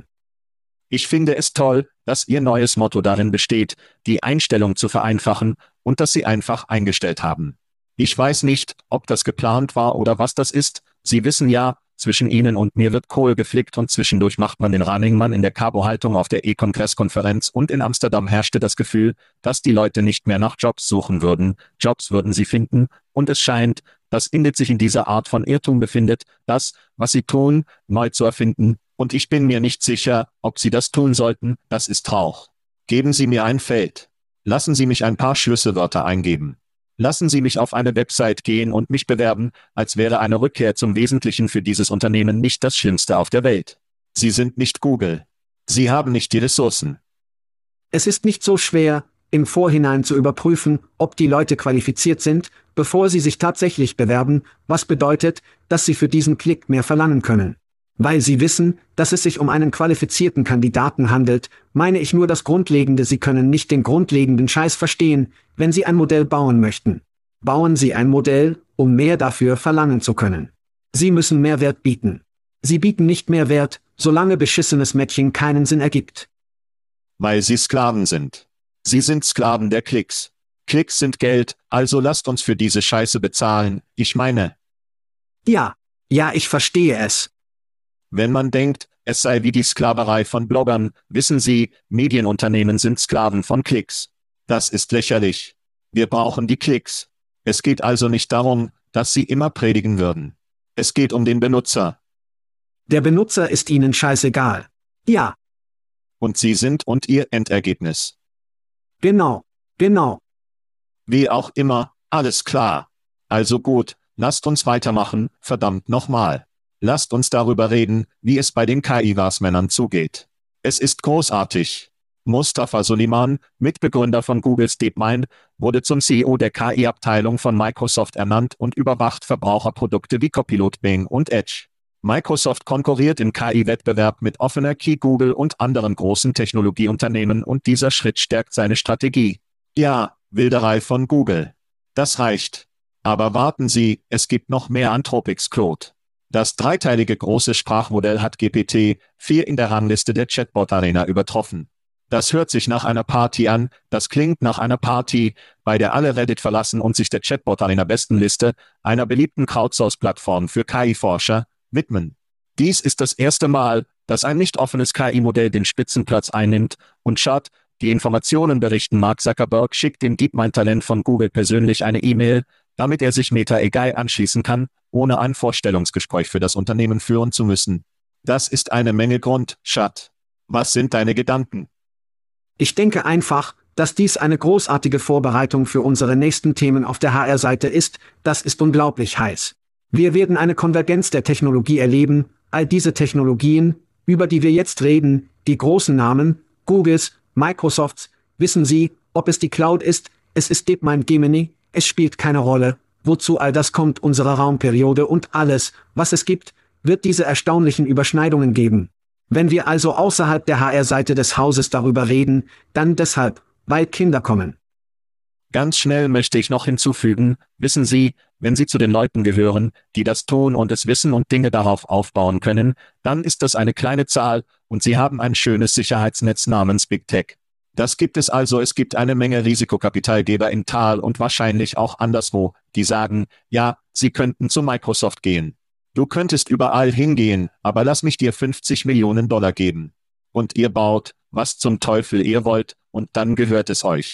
Ich finde es toll, dass Ihr neues Motto darin besteht, die Einstellung zu vereinfachen, und dass Sie einfach eingestellt haben. Ich weiß nicht, ob das geplant war oder was das ist. Sie wissen ja, zwischen Ihnen und mir wird Kohl geflickt und zwischendurch macht man den Running Man in der Carbo-Haltung auf der E-Kongress-Konferenz und in Amsterdam herrschte das Gefühl, dass die Leute nicht mehr nach Jobs suchen würden, Jobs würden sie finden, und es scheint, dass Indet sich in dieser Art von Irrtum befindet, das, was sie tun, neu zu erfinden, und ich bin mir nicht sicher, ob Sie das tun sollten, das ist Rauch. Geben Sie mir ein Feld. Lassen Sie mich ein paar Schlüsselwörter eingeben. Lassen Sie mich auf eine Website gehen und mich bewerben, als wäre eine Rückkehr zum Wesentlichen für dieses Unternehmen nicht das Schlimmste auf der Welt. Sie sind nicht Google. Sie haben nicht die Ressourcen. Es ist nicht so schwer, im Vorhinein zu überprüfen, ob die Leute qualifiziert sind, bevor sie sich tatsächlich bewerben, was bedeutet, dass sie für diesen Klick mehr verlangen können. Weil sie wissen, dass es sich um einen qualifizierten Kandidaten handelt, meine ich nur das Grundlegende. Sie können nicht den grundlegenden Scheiß verstehen, wenn Sie ein Modell bauen möchten. Bauen Sie ein Modell, um mehr dafür verlangen zu können. Sie müssen Mehrwert bieten. Sie bieten nicht Mehrwert, solange beschissenes Mädchen keinen Sinn ergibt. Weil Sie Sklaven sind. Sie sind Sklaven der Klicks. Klicks sind Geld, also lasst uns für diese Scheiße bezahlen, ich meine. Ja, ja, ich verstehe es. Wenn man denkt, es sei wie die Sklaverei von Bloggern, wissen Sie, Medienunternehmen sind Sklaven von Klicks. Das ist lächerlich. Wir brauchen die Klicks. Es geht also nicht darum, dass Sie immer predigen würden. Es geht um den Benutzer. Der Benutzer ist Ihnen scheißegal. Ja. Und Sie sind und Ihr Endergebnis. Genau, genau. Wie auch immer, alles klar. Also gut, lasst uns weitermachen, verdammt nochmal. Lasst uns darüber reden, wie es bei den K I-Wasmännern zugeht. Es ist großartig. Mustafa Suleyman, Mitbegründer von Googles DeepMind, wurde zum C E O der K I-Abteilung von Microsoft ernannt und überwacht Verbraucherprodukte wie Copilot, Bing und Edge. Microsoft konkurriert im K I-Wettbewerb mit OfenerKey, Google und anderen großen Technologieunternehmen und dieser Schritt stärkt seine Strategie. Ja, Wilderei von Google. Das reicht. Aber warten Sie, es gibt noch mehr Anthropics Claude. Das dreiteilige große Sprachmodell hat G P T vier in der Rangliste der Chatbot-Arena übertroffen. Das hört sich nach einer Party an, das klingt nach einer Party, bei der alle Reddit verlassen und sich der Chatbot-Arena-Bestenliste, einer beliebten Crowdsource-Plattform für K I-Forscher, widmen. Dies ist das erste Mal, dass ein nicht offenes K I-Modell den Spitzenplatz einnimmt, und Schad, die Informationen berichten, Mark Zuckerberg schickt dem DeepMind-Talent von Google persönlich eine E-Mail, damit er sich Meta A I anschließen kann, ohne ein Vorstellungsgespräch für das Unternehmen führen zu müssen. Das ist eine Menge Grund, Schad. Was sind deine Gedanken? Ich denke einfach, dass dies eine großartige Vorbereitung für unsere nächsten Themen auf der H R-Seite ist. Das ist unglaublich heiß. Wir werden eine Konvergenz der Technologie erleben, all diese Technologien, über die wir jetzt reden, die großen Namen, Googles, Microsofts, wissen Sie, ob es die Cloud ist, es ist DeepMind Gemini, es spielt keine Rolle, wozu all das kommt, unsere Raumperiode und alles, was es gibt, wird diese erstaunlichen Überschneidungen geben. Wenn wir also außerhalb der H R-Seite des Hauses darüber reden, dann deshalb, weil Kinder kommen. Ganz schnell möchte ich noch hinzufügen, wissen Sie, wenn Sie zu den Leuten gehören, die das tun und es wissen und Dinge darauf aufbauen können, dann ist das eine kleine Zahl, und Sie haben ein schönes Sicherheitsnetz namens Big Tech. Das gibt es also, es gibt eine Menge Risikokapitalgeber in Tal und wahrscheinlich auch anderswo, die sagen, ja, Sie könnten zu Microsoft gehen. Du könntest überall hingehen, aber lass mich dir fünfzig Millionen Dollar geben. Und ihr baut, was zum Teufel ihr wollt, und dann gehört es euch.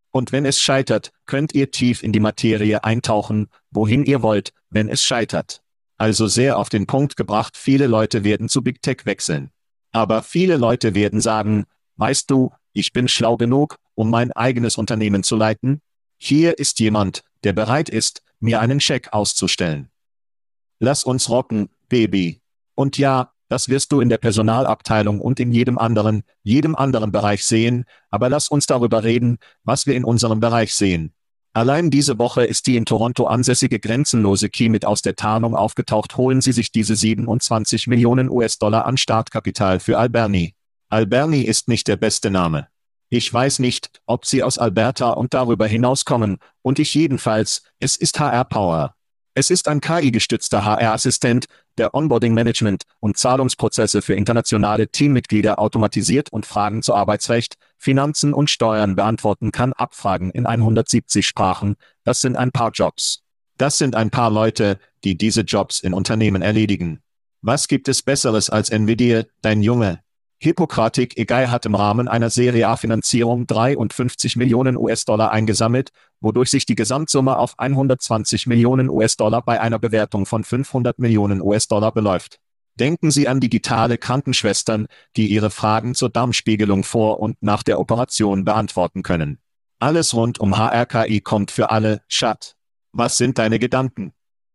Und wenn es scheitert, könnt ihr tief in die Materie eintauchen, wohin ihr wollt, wenn es scheitert. Also sehr auf den Punkt gebracht, viele Leute werden zu Big Tech wechseln. Aber viele Leute werden sagen, weißt du, ich bin schlau genug, um mein eigenes Unternehmen zu leiten. Hier ist jemand, der bereit ist, mir einen Scheck auszustellen. Lass uns rocken, Baby. Und ja, das wirst du in der Personalabteilung und in jedem anderen, jedem anderen Bereich sehen, aber lass uns darüber reden, was wir in unserem Bereich sehen. Allein diese Woche ist die in Toronto ansässige grenzenlose Key mit aus der Tarnung aufgetaucht. Holen Sie sich diese siebenundzwanzig Millionen U S-Dollar an Startkapital für Alberni. Alberni ist nicht der beste Name. Ich weiß nicht, ob Sie aus Alberta und darüber hinauskommen, und ich jedenfalls, es ist H R-Power. Es ist ein K I-gestützter H R-Assistent, der Onboarding-Management und Zahlungsprozesse für internationale Teammitglieder automatisiert und Fragen zu Arbeitsrecht, Finanzen und Steuern beantworten kann. Abfragen in hundertsiebzig Sprachen, das sind ein paar Jobs. Das sind ein paar Leute, die diese Jobs in Unternehmen erledigen. Was gibt es Besseres als Nvidia, dein Junge? Hippocratic A G I hat im Rahmen einer Serie A-Finanzierung dreiundfünfzig Millionen U S-Dollar eingesammelt, wodurch sich die Gesamtsumme auf hundertzwanzig Millionen U S-Dollar bei einer Bewertung von fünfhundert Millionen U S-Dollar beläuft. Denken Sie an digitale Krankenschwestern, die Ihre Fragen zur Darmspiegelung vor und nach der Operation beantworten können. Alles rund um H R K I kommt für alle, Schat. Was sind deine Gedanken?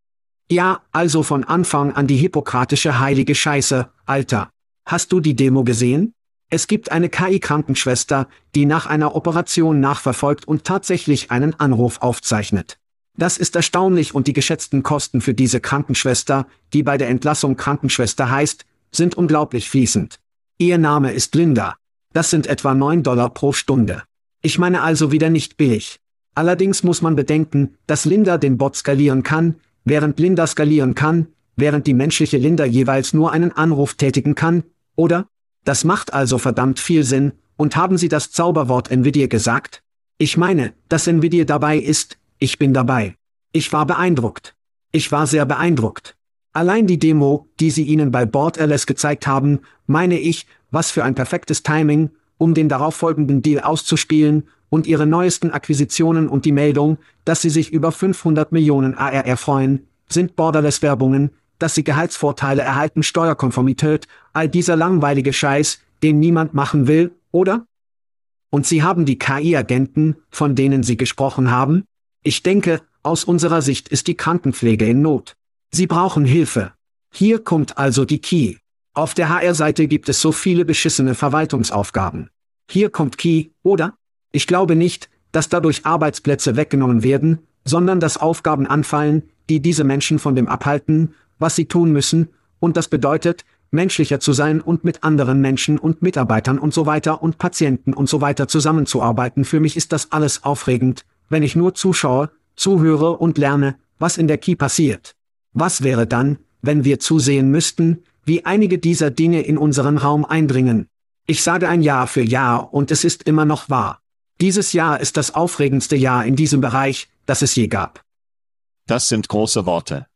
Ja, also von Anfang an die hippokratische heilige Scheiße, Alter. Hast du die Demo gesehen? Es gibt eine K I-Krankenschwester, die nach einer Operation nachverfolgt und tatsächlich einen Anruf aufzeichnet. Das ist erstaunlich und die geschätzten Kosten für diese Krankenschwester, die bei der Entlassung Krankenschwester heißt, sind unglaublich fließend. Ihr Name ist Linda. Das sind etwa neun Dollar pro Stunde. Ich meine also wieder nicht billig. Allerdings muss man bedenken, dass Linda den Bot skalieren kann, während Linda skalieren kann, während die menschliche Linda jeweils nur einen Anruf tätigen kann, oder? Das macht also verdammt viel Sinn, und haben Sie das Zauberwort Nvidia gesagt? Ich meine, dass Nvidia dabei ist, ich bin dabei. Ich war beeindruckt. Ich war sehr beeindruckt. Allein die Demo, die Sie Ihnen bei Borderless gezeigt haben, meine ich, was für ein perfektes Timing, um den darauffolgenden Deal auszuspielen, und Ihre neuesten Akquisitionen und die Meldung, dass Sie sich über fünfhundert Millionen A R R freuen, sind Borderless-Werbungen, dass Sie Gehaltsvorteile erhalten, Steuerkonformität, all dieser langweilige Scheiß, den niemand machen will, oder? Und Sie haben die K I-Agenten, von denen Sie gesprochen haben? Ich denke, aus unserer Sicht ist die Krankenpflege in Not. Sie brauchen Hilfe. Hier kommt also die Key. Auf der H R-Seite gibt es so viele beschissene Verwaltungsaufgaben. Hier kommt Key, oder? Ich glaube nicht, dass dadurch Arbeitsplätze weggenommen werden, sondern dass Aufgaben anfallen, die diese Menschen von dem abhalten, was sie tun müssen, und das bedeutet, menschlicher zu sein und mit anderen Menschen und Mitarbeitern und so weiter und Patienten und so weiter zusammenzuarbeiten. Für mich ist das alles aufregend, wenn ich nur zuschaue, zuhöre und lerne, was in der Key passiert. Was wäre dann, wenn wir zusehen müssten, wie einige dieser Dinge in unseren Raum eindringen? Ich sage ein Jahr für Jahr und es ist immer noch wahr. Dieses Jahr ist das aufregendste Jahr in diesem Bereich, das es je gab. Das sind große Worte.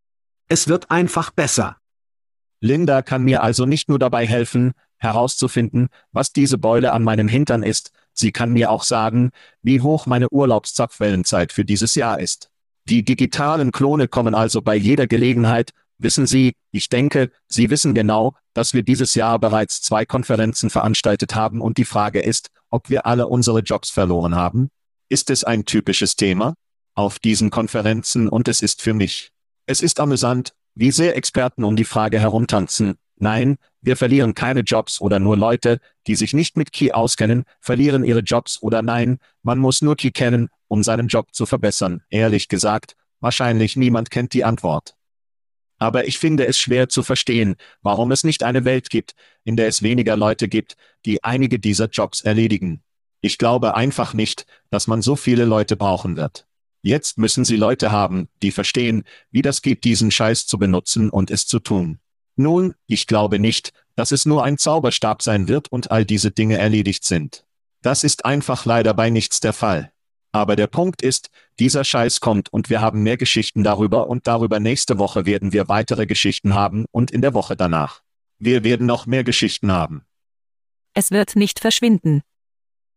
Es wird einfach besser. Linda kann mir also nicht nur dabei helfen, herauszufinden, was diese Beule an meinem Hintern ist, sie kann mir auch sagen, wie hoch meine Urlaubszapfwellenzeit für dieses Jahr ist. Die digitalen Klone kommen also bei jeder Gelegenheit, wissen Sie, ich denke, Sie wissen genau, dass wir dieses Jahr bereits zwei Konferenzen veranstaltet haben und die Frage ist, ob wir alle unsere Jobs verloren haben? Ist es ein typisches Thema? Auf diesen Konferenzen und es ist für mich. Es ist amüsant, wie sehr Experten um die Frage herumtanzen. Nein, wir verlieren keine Jobs oder nur Leute, die sich nicht mit Key auskennen, verlieren ihre Jobs oder nein, man muss nur Key kennen, um seinen Job zu verbessern. Ehrlich gesagt, wahrscheinlich niemand kennt die Antwort. Aber ich finde es schwer zu verstehen, warum es nicht eine Welt gibt, in der es weniger Leute gibt, die einige dieser Jobs erledigen. Ich glaube einfach nicht, dass man so viele Leute brauchen wird. Jetzt müssen Sie Leute haben, die verstehen, wie das geht, diesen Scheiß zu benutzen und es zu tun. Nun, ich glaube nicht, dass es nur ein Zauberstab sein wird und all diese Dinge erledigt sind. Das ist einfach leider bei nichts der Fall. Aber der Punkt ist, dieser Scheiß kommt und wir haben mehr Geschichten darüber und darüber nächste Woche werden wir weitere Geschichten haben und in der Woche danach. Wir werden noch mehr Geschichten haben. Es wird nicht verschwinden.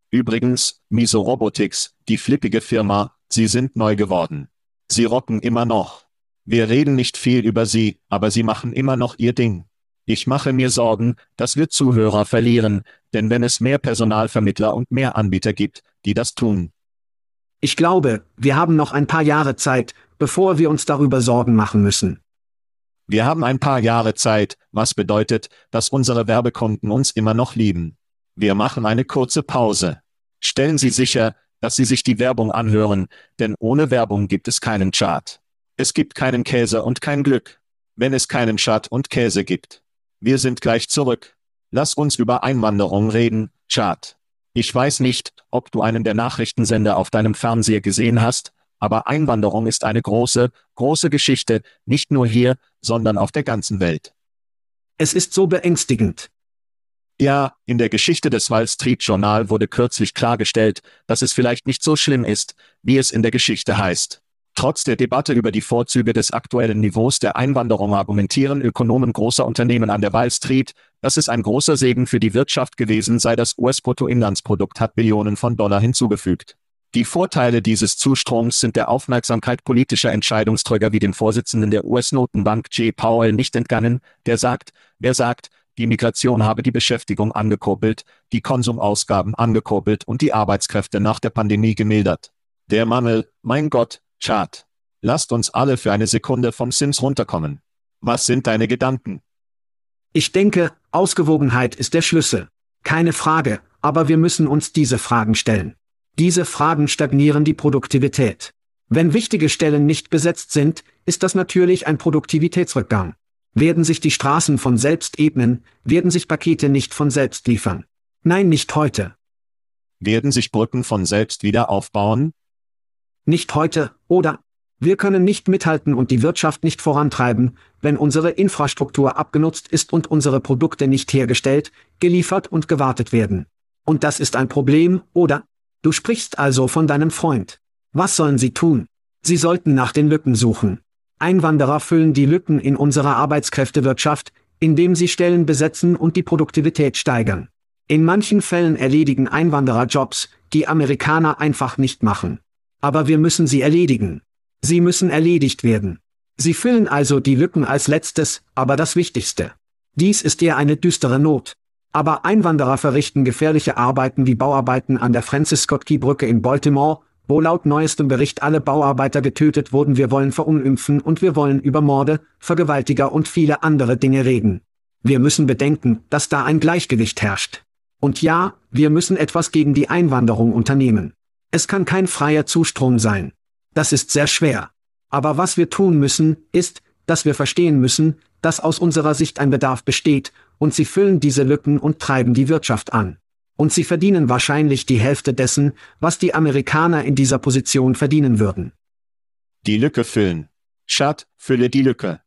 Übrigens, Miso Robotics, die flippige Firma, sie sind neu geworden. Sie rocken immer noch. Wir reden nicht viel über sie, aber sie machen immer noch ihr Ding. Ich mache mir Sorgen, dass wir Zuhörer verlieren, denn wenn es mehr Personalvermittler und mehr Anbieter gibt, die das tun. Ich glaube, wir haben noch ein paar Jahre Zeit, bevor wir uns darüber Sorgen machen müssen. Wir haben ein paar Jahre Zeit, was bedeutet, dass unsere Werbekunden uns immer noch lieben. Wir machen eine kurze Pause. Stellen Sie sicher, dass Sie sich die Werbung anhören, denn ohne Werbung gibt es keinen Chart. Es gibt keinen Käse und kein Glück, wenn es keinen Chart und Käse gibt. Wir sind gleich zurück. Lass uns über Einwanderung reden, Chart. Ich weiß nicht, ob du einen der Nachrichtensender auf deinem Fernseher gesehen hast, aber Einwanderung ist eine große, große Geschichte, nicht nur hier, sondern auf der ganzen Welt. Es ist so beängstigend. Ja, in der Geschichte des Wall Street Journal wurde kürzlich klargestellt, dass es vielleicht nicht so schlimm ist, wie es in der Geschichte heißt. Trotz der Debatte über die Vorzüge des aktuellen Niveaus der Einwanderung argumentieren Ökonomen großer Unternehmen an der Wall Street, dass es ein großer Segen für die Wirtschaft gewesen sei. Das U S-Bruttoinlandsprodukt hat Billionen von Dollar hinzugefügt. Die Vorteile dieses Zustroms sind der Aufmerksamkeit politischer Entscheidungsträger wie dem Vorsitzenden der U S-Notenbank Jay Powell nicht entgangen, der sagt, wer sagt, die Migration habe die Beschäftigung angekurbelt, die Konsumausgaben angekurbelt und die Arbeitskräfte nach der Pandemie gemildert. Der Mangel, mein Gott, Chart. Lasst uns alle für eine Sekunde vom Sims runterkommen. Was sind deine Gedanken? Ich denke, Ausgewogenheit ist der Schlüssel. Keine Frage, aber wir müssen uns diese Fragen stellen. Diese Fragen stagnieren die Produktivität. Wenn wichtige Stellen nicht besetzt sind, ist das natürlich ein Produktivitätsrückgang. Werden sich die Straßen von selbst ebnen, werden sich Pakete nicht von selbst liefern. Nein, nicht heute. Werden sich Brücken von selbst wieder aufbauen? Nicht heute, oder? Wir können nicht mithalten und die Wirtschaft nicht vorantreiben, wenn unsere Infrastruktur abgenutzt ist und unsere Produkte nicht hergestellt, geliefert und gewartet werden. Und das ist ein Problem, oder? Du sprichst also von deinem Freund. Was sollen sie tun? Sie sollten nach den Lücken suchen. Einwanderer füllen die Lücken in unserer Arbeitskräftewirtschaft, indem sie Stellen besetzen und die Produktivität steigern. In manchen Fällen erledigen Einwanderer Jobs, die Amerikaner einfach nicht machen. Aber wir müssen sie erledigen. Sie müssen erledigt werden. Sie füllen also die Lücken als letztes, aber das Wichtigste. Dies ist eher eine düstere Not. Aber Einwanderer verrichten gefährliche Arbeiten wie Bauarbeiten an der Francis-Scott-Key-Brücke in Baltimore, wo laut neuestem Bericht alle Bauarbeiter getötet wurden. Wir wollen verunglimpfen und wir wollen über Morde, Vergewaltiger und viele andere Dinge reden. Wir müssen bedenken, dass da ein Gleichgewicht herrscht. Und ja, wir müssen etwas gegen die Einwanderung unternehmen. Es kann kein freier Zustrom sein. Das ist sehr schwer. Aber was wir tun müssen, ist, dass wir verstehen müssen, dass aus unserer Sicht ein Bedarf besteht, und sie füllen diese Lücken und treiben die Wirtschaft an. Und sie verdienen wahrscheinlich die Hälfte dessen, was die Amerikaner in dieser Position verdienen würden. Die Lücke füllen. Chart, fülle die Lücke.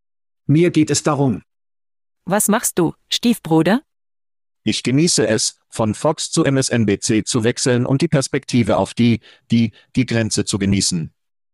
Mir geht es darum. Was machst du, Stiefbruder? Ich genieße es, von Fox zu M S N B C zu wechseln und die Perspektive auf die, die, die Grenze zu genießen.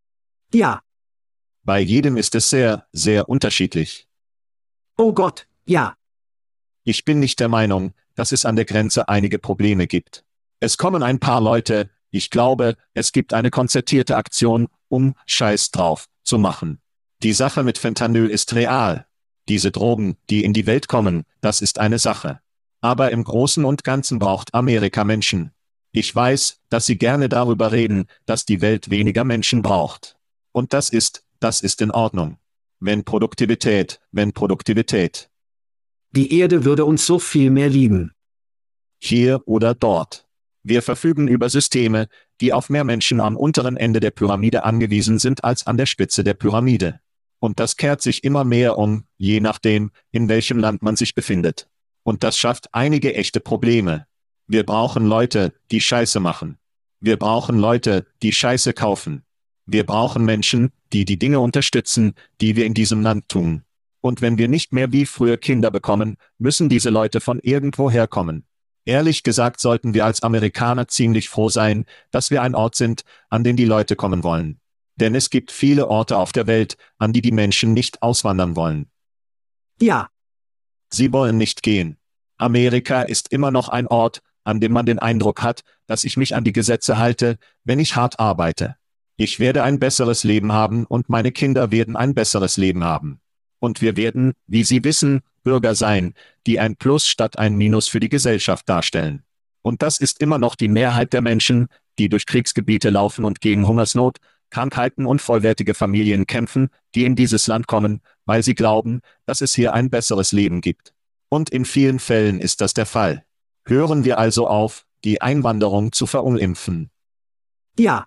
Ja. Bei jedem ist es sehr, sehr unterschiedlich. Oh Gott, ja. Ich bin nicht der Meinung, dass es an der Grenze einige Probleme gibt. Es kommen ein paar Leute, ich glaube, es gibt eine konzertierte Aktion, um Scheiß drauf zu machen. Die Sache mit Fentanyl ist real. Diese Drogen, die in die Welt kommen, das ist eine Sache. Aber im Großen und Ganzen braucht Amerika Menschen. Ich weiß, dass Sie gerne darüber reden, dass die Welt weniger Menschen braucht. Und das ist, das ist in Ordnung. Wenn Produktivität, wenn Produktivität. Die Erde würde uns so viel mehr lieben. Hier oder dort. Wir verfügen über Systeme, die auf mehr Menschen am unteren Ende der Pyramide angewiesen sind als an der Spitze der Pyramide. Und das kehrt sich immer mehr um, je nachdem, in welchem Land man sich befindet. Und das schafft einige echte Probleme. Wir brauchen Leute, die Scheiße machen. Wir brauchen Leute, die Scheiße kaufen. Wir brauchen Menschen, die die Dinge unterstützen, die wir in diesem Land tun. Und wenn wir nicht mehr wie früher Kinder bekommen, müssen diese Leute von irgendwo herkommen. Ehrlich gesagt sollten wir als Amerikaner ziemlich froh sein, dass wir ein Ort sind, an den die Leute kommen wollen. Denn es gibt viele Orte auf der Welt, an die die Menschen nicht auswandern wollen. Ja. Sie wollen nicht gehen. Amerika ist immer noch ein Ort, an dem man den Eindruck hat, dass ich mich an die Gesetze halte, wenn ich hart arbeite. Ich werde ein besseres Leben haben und meine Kinder werden ein besseres Leben haben. Und wir werden, wie Sie wissen, Bürger sein, die ein Plus statt ein Minus für die Gesellschaft darstellen. Und das ist immer noch die Mehrheit der Menschen, die durch Kriegsgebiete laufen und gegen Hungersnot, Krankheiten und vollwertige Familien kämpfen, die in dieses Land kommen, weil sie glauben, dass es hier ein besseres Leben gibt. Und in vielen Fällen ist das der Fall. Hören wir also auf, die Einwanderung zu verunglimpfen. Ja,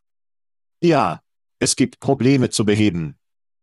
Ja, es gibt Probleme zu beheben.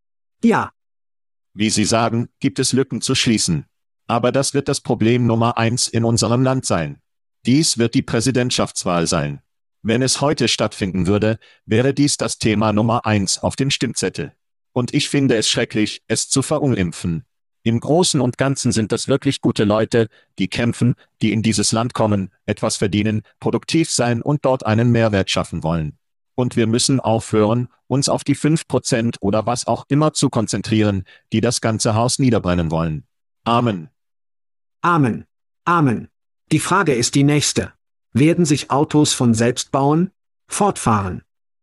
ja, Wie Sie sagen, gibt es Lücken zu schließen. Aber das wird das Problem Nummer eins in unserem Land sein. Dies wird die Präsidentschaftswahl sein. Wenn es heute stattfinden würde, wäre dies das Thema Nummer eins auf dem Stimmzettel. Und ich finde es schrecklich, es zu verunglimpfen. Im Großen und Ganzen sind das wirklich gute Leute, die kämpfen, die in dieses Land kommen, etwas verdienen, produktiv sein und dort einen Mehrwert schaffen wollen. Und wir müssen aufhören, uns auf die fünf Prozent oder was auch immer zu konzentrieren, die das ganze Haus niederbrennen wollen. Amen. Amen, Amen. Die Frage ist die nächste. Werden sich Autos von selbst bauen? Fortfahren.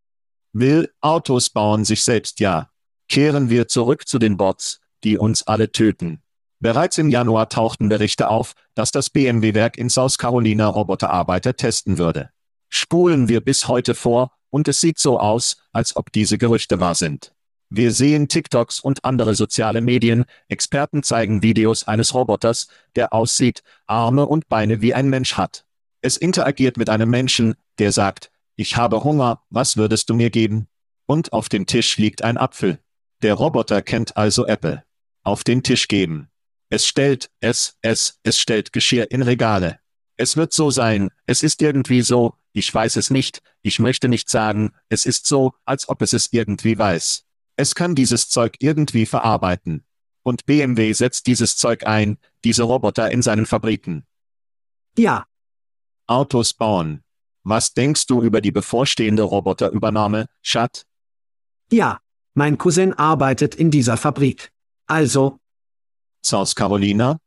Will Autos bauen sich selbst, ja. Kehren wir zurück zu den Bots, die uns alle töten. Bereits im Januar tauchten Berichte auf, dass das B M W-Werk in South Carolina Roboterarbeiter testen würde. Spulen wir bis heute vor, und es sieht so aus, als ob diese Gerüchte wahr sind. Wir sehen TikToks und andere soziale Medien, Experten zeigen Videos eines Roboters, der aussieht, Arme und Beine wie ein Mensch hat. Es interagiert mit einem Menschen, der sagt, ich habe Hunger, was würdest du mir geben? Und auf dem Tisch liegt ein Apfel. Der Roboter kennt also Apple. Auf den Tisch geben. Es stellt, es, es, es stellt Geschirr in Regale. Es wird so sein, es ist irgendwie so, ich weiß es nicht, ich möchte nicht sagen, es ist so, als ob es es irgendwie weiß. Es kann dieses Zeug irgendwie verarbeiten. Und B M W setzt dieses Zeug ein, diese Roboter in seinen Fabriken. Ja, Autos bauen. Was denkst du über die bevorstehende Roboterübernahme, Schat? ja. Mein Cousin arbeitet in dieser Fabrik. Also, South Carolina?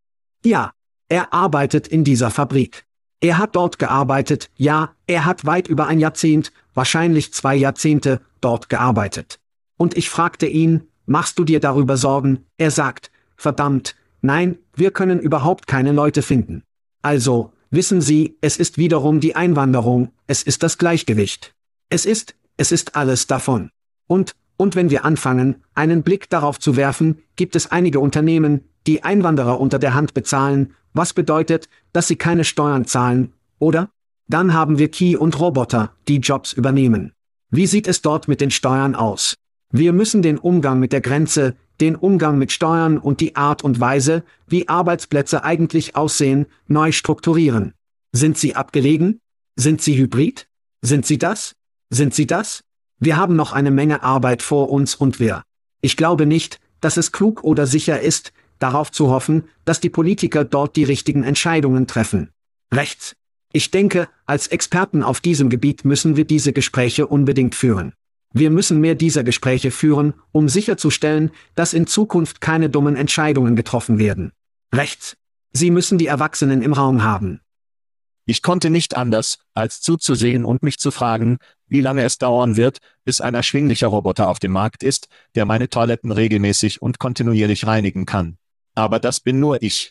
ja, er arbeitet in dieser Fabrik. Er hat dort gearbeitet, ja, er hat weit über ein Jahrzehnt, wahrscheinlich zwei Jahrzehnte, dort gearbeitet. Und ich fragte ihn, machst du dir darüber Sorgen? Er sagt, verdammt, nein, wir können überhaupt keine Leute finden. Also, wissen Sie, es ist wiederum die Einwanderung, es ist das Gleichgewicht. Es ist, es ist alles davon. Und, und wenn wir anfangen, einen Blick darauf zu werfen, gibt es einige Unternehmen, die Einwanderer unter der Hand bezahlen, was bedeutet, dass sie keine Steuern zahlen, oder? Dann haben wir Key und Roboter, die Jobs übernehmen. Wie sieht es dort mit den Steuern aus? Wir müssen den Umgang mit der Grenze, den Umgang mit Steuern und die Art und Weise, wie Arbeitsplätze eigentlich aussehen, neu strukturieren. Sind sie abgelegen? Sind sie hybrid? Sind sie das? Sind sie das? Wir haben noch eine Menge Arbeit vor uns und wir. Ich glaube nicht, dass es klug oder sicher ist, darauf zu hoffen, dass die Politiker dort die richtigen Entscheidungen treffen. Rechts. Ich denke, als Experten auf diesem Gebiet müssen wir diese Gespräche unbedingt führen. Wir müssen mehr dieser Gespräche führen, um sicherzustellen, dass in Zukunft keine dummen Entscheidungen getroffen werden. Rechts. Sie müssen die Erwachsenen im Raum haben. Ich konnte nicht anders, als zuzusehen und mich zu fragen, wie lange es dauern wird, bis ein erschwinglicher Roboter auf dem Markt ist, der meine Toiletten regelmäßig und kontinuierlich reinigen kann. Aber das bin nur ich.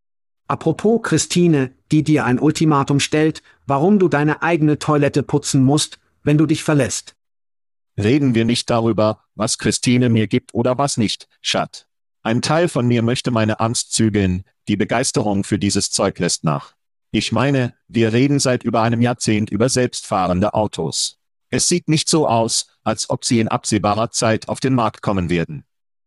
Apropos Christine, die dir ein Ultimatum stellt, warum du deine eigene Toilette putzen musst, wenn du dich verlässt. Reden wir nicht darüber, was Christine mir gibt oder was nicht, Schat. Ein Teil von mir möchte meine Angst zügeln, die Begeisterung für dieses Zeug lässt nach. Ich meine, wir reden seit über einem Jahrzehnt über selbstfahrende Autos. Es sieht nicht so aus, als ob sie in absehbarer Zeit auf den Markt kommen werden.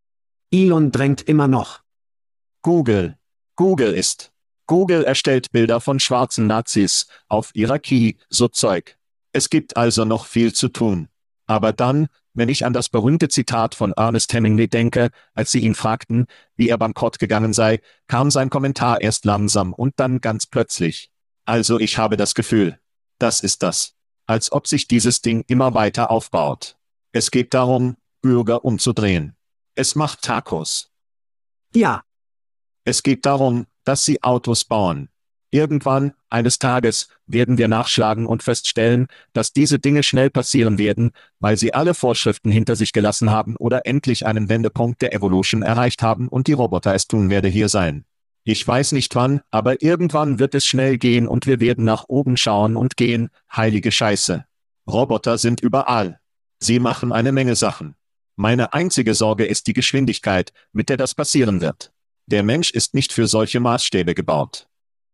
Elon drängt immer noch. Google. Google ist. Google erstellt Bilder von schwarzen Nazis auf ihrer Key, so Zeug. Es gibt also noch viel zu tun. Aber dann, wenn ich an das berühmte Zitat von Ernest Hemingway denke, als sie ihn fragten, wie er bankrott gegangen sei, kam sein Kommentar erst langsam und dann ganz plötzlich. Also ich habe das Gefühl, das ist das. Als ob sich dieses Ding immer weiter aufbaut. Es geht darum, Bürger umzudrehen. Es macht Tacos. Ja. Es geht darum, dass sie Autos bauen. Irgendwann, eines Tages, werden wir nachschlagen und feststellen, dass diese Dinge schnell passieren werden, weil sie alle Vorschriften hinter sich gelassen haben oder endlich einen Wendepunkt der Evolution erreicht haben und die Roboter es tun werde hier sein. Ich weiß nicht wann, aber irgendwann wird es schnell gehen und wir werden nach oben schauen und gehen, heilige Scheiße. Roboter sind überall. Sie machen eine Menge Sachen. Meine einzige Sorge ist die Geschwindigkeit, mit der das passieren wird. Der Mensch ist nicht für solche Maßstäbe gebaut.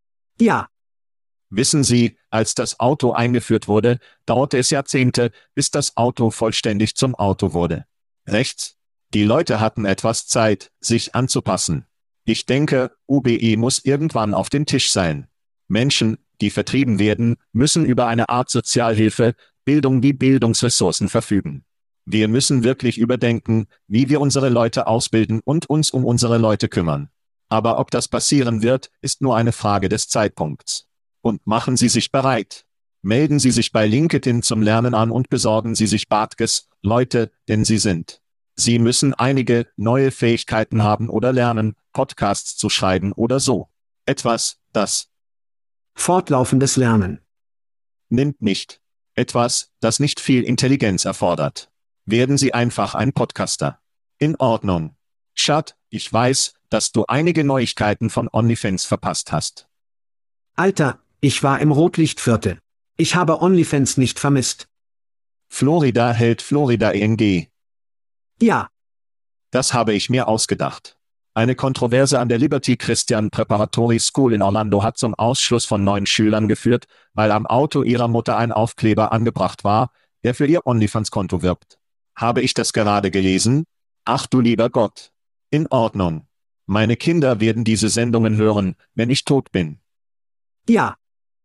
Ja. Wissen Sie, als das Auto eingeführt wurde, dauerte es Jahrzehnte, bis das Auto vollständig zum Auto wurde. Rechts? Die Leute hatten etwas Zeit, sich anzupassen. Ich denke, U B I muss irgendwann auf dem Tisch sein. Menschen, die vertrieben werden, müssen über eine Art Sozialhilfe, Bildung wie Bildungsressourcen verfügen. Wir müssen wirklich überdenken, wie wir unsere Leute ausbilden und uns um unsere Leute kümmern. Aber ob das passieren wird, ist nur eine Frage des Zeitpunkts. Und machen Sie sich bereit. Melden Sie sich bei LinkedIn zum Lernen an und besorgen Sie sich Bartges, Leute, denn Sie sind. Sie müssen einige neue Fähigkeiten haben oder lernen, Podcasts zu schreiben oder so. Etwas, das Fortlaufendes Lernen. Nimmt nicht. Etwas, das nicht viel Intelligenz erfordert. Werden Sie einfach ein Podcaster. In Ordnung. Schat, ich weiß, dass du einige Neuigkeiten von OnlyFans verpasst hast. Alter, ich war im Rotlichtviertel. Ich habe OnlyFans nicht vermisst. Florida hält Florida E N G. Ja. Das habe ich mir ausgedacht. Eine Kontroverse an der Liberty Christian Preparatory School in Orlando hat zum Ausschluss von neun Schülern geführt, weil am Auto ihrer Mutter ein Aufkleber angebracht war, der für ihr OnlyFans-Konto wirbt. Habe ich das gerade gelesen? Ach du lieber Gott. In Ordnung. Meine Kinder werden diese Sendungen hören, wenn ich tot bin. Ja.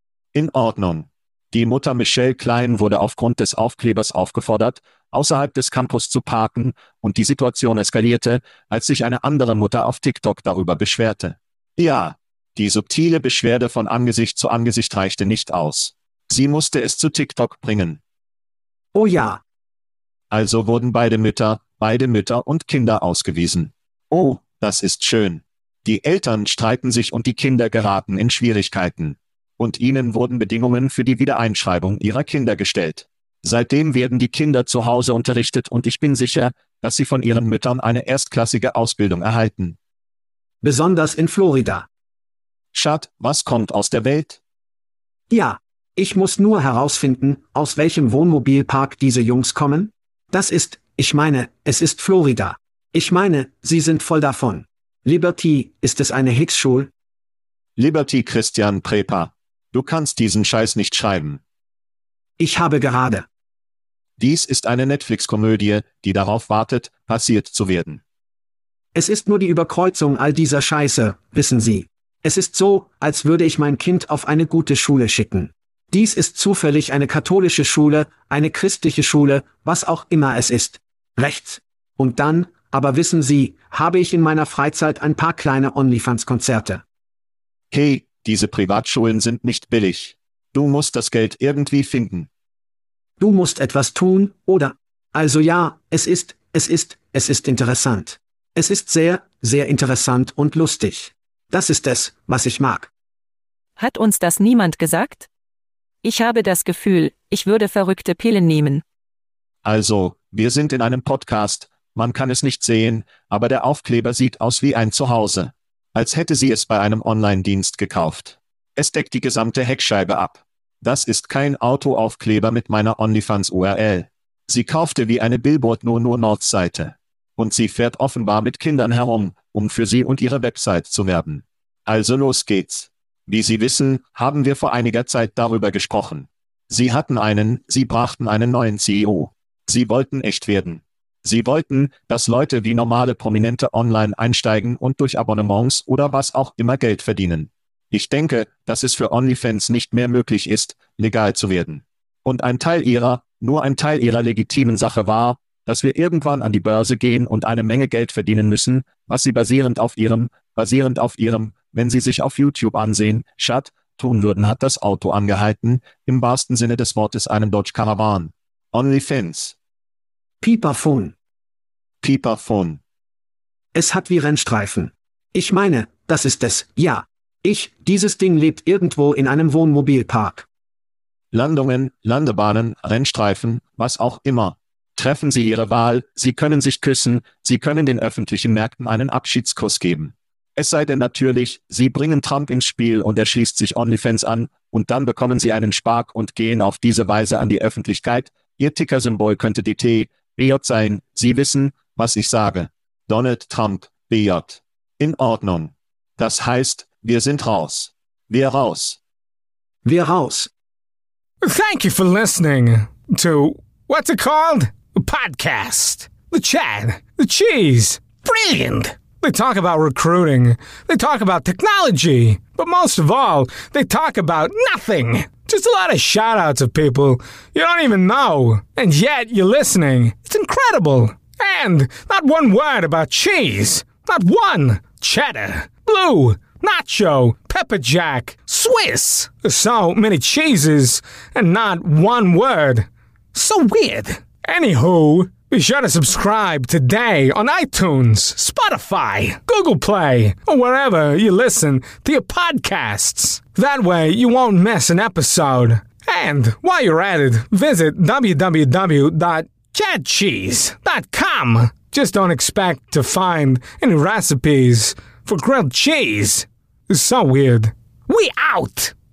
In Ordnung. Die Mutter Michelle Klein wurde aufgrund des Aufklebers aufgefordert, außerhalb des Campus zu parken, und die Situation eskalierte, als sich eine andere Mutter auf TikTok darüber beschwerte. Ja, die subtile Beschwerde von Angesicht zu Angesicht reichte nicht aus. Sie musste es zu TikTok bringen. Oh ja. Also wurden beide Mütter, beide Mütter und Kinder ausgewiesen. Oh, das ist schön. Die Eltern streiten sich und die Kinder geraten in Schwierigkeiten. Und ihnen wurden Bedingungen für die Wiedereinschreibung ihrer Kinder gestellt. Seitdem werden die Kinder zu Hause unterrichtet und ich bin sicher, dass sie von ihren Müttern eine erstklassige Ausbildung erhalten. Besonders in Florida. Schat, was kommt aus der Welt? Ja. Ich muss nur herausfinden, aus welchem Wohnmobilpark diese Jungs kommen. Das ist, ich meine, es ist Florida. Ich meine, sie sind voll davon. Liberty, ist es eine Hicks-Schule? Liberty Christian Prepa. Du kannst diesen Scheiß nicht schreiben. Ich habe gerade. Dies ist eine Netflix-Komödie, die darauf wartet, passiert zu werden. Es ist nur die Überkreuzung all dieser Scheiße, wissen Sie. Es ist so, als würde ich mein Kind auf eine gute Schule schicken. Dies ist zufällig eine katholische Schule, eine christliche Schule, was auch immer es ist. Rechts. Und dann, aber wissen Sie, habe ich in meiner Freizeit ein paar kleine OnlyFans-Konzerte. Hey, diese Privatschulen sind nicht billig. Du musst das Geld irgendwie finden. Du musst etwas tun, oder? Also ja, es ist, es ist, es ist interessant. Es ist sehr, sehr interessant und lustig. Das ist es, was ich mag. Hat uns das niemand gesagt? Ich habe das Gefühl, ich würde verrückte Pillen nehmen. Also, wir sind in einem Podcast, man kann es nicht sehen, aber der Aufkleber sieht aus wie ein Zuhause. Als hätte sie es bei einem Online-Dienst gekauft. Es deckt die gesamte Heckscheibe ab. Das ist kein Autoaufkleber mit meiner OnlyFans-U R L. Sie kaufte wie eine Billboard nur nur Nordseite. Und sie fährt offenbar mit Kindern herum, um für sie und ihre Website zu werben. Also los geht's. Wie Sie wissen, haben wir vor einiger Zeit darüber gesprochen. Sie hatten einen, Sie brachten einen neuen C E O. Sie wollten echt werden. Sie wollten, dass Leute wie normale Prominente online einsteigen und durch Abonnements oder was auch immer Geld verdienen. Ich denke, dass es für OnlyFans nicht mehr möglich ist, legal zu werden. Und ein Teil ihrer, nur ein Teil ihrer legitimen Sache war, dass wir irgendwann an die Börse gehen und eine Menge Geld verdienen müssen, was sie basierend auf ihrem, basierend auf ihrem, wenn sie sich auf YouTube ansehen, Schat, tun würden, hat das Auto angehalten, im wahrsten Sinne des Wortes einen Dodge Caravan. OnlyFans. Peeperphone. Peeperphone. Es hat wie Rennstreifen. Ich meine, das ist es, ja. Ich, dieses Ding lebt irgendwo in einem Wohnmobilpark. Landungen, Landebahnen, Rennstreifen, was auch immer. Treffen Sie Ihre Wahl, Sie können sich küssen, Sie können den öffentlichen Märkten einen Abschiedskuss geben. Es sei denn natürlich, Sie bringen Trump ins Spiel und er schließt sich OnlyFans an, und dann bekommen Sie einen Spark und gehen auf diese Weise an die Öffentlichkeit. Ihr Tickersymbol könnte die T, B J sein, Sie wissen, was ich sage. Donald Trump, B J. In Ordnung. Das heißt, wir sind raus. Wir raus. Wir raus. Thank you for listening to, what's it called? A podcast. The Chad. The Cheese. Brilliant. They talk about recruiting. They talk about technology. But most of all, they talk about nothing. Just a lot of shout-outs of people you don't even know. And yet you're listening. It's incredible. And not one word about cheese. Not one. Cheddar. Blue. Nacho, pepper jack, Swiss. So many cheeses and not one word. So weird. Anywho, be sure to subscribe today on iTunes, Spotify, Google Play, or wherever you listen to your podcasts. That way you won't miss an episode. And while you're at it, visit w w w dot chad cheese dot com. Just don't expect to find any recipes for grilled cheese. It's so weird. We out!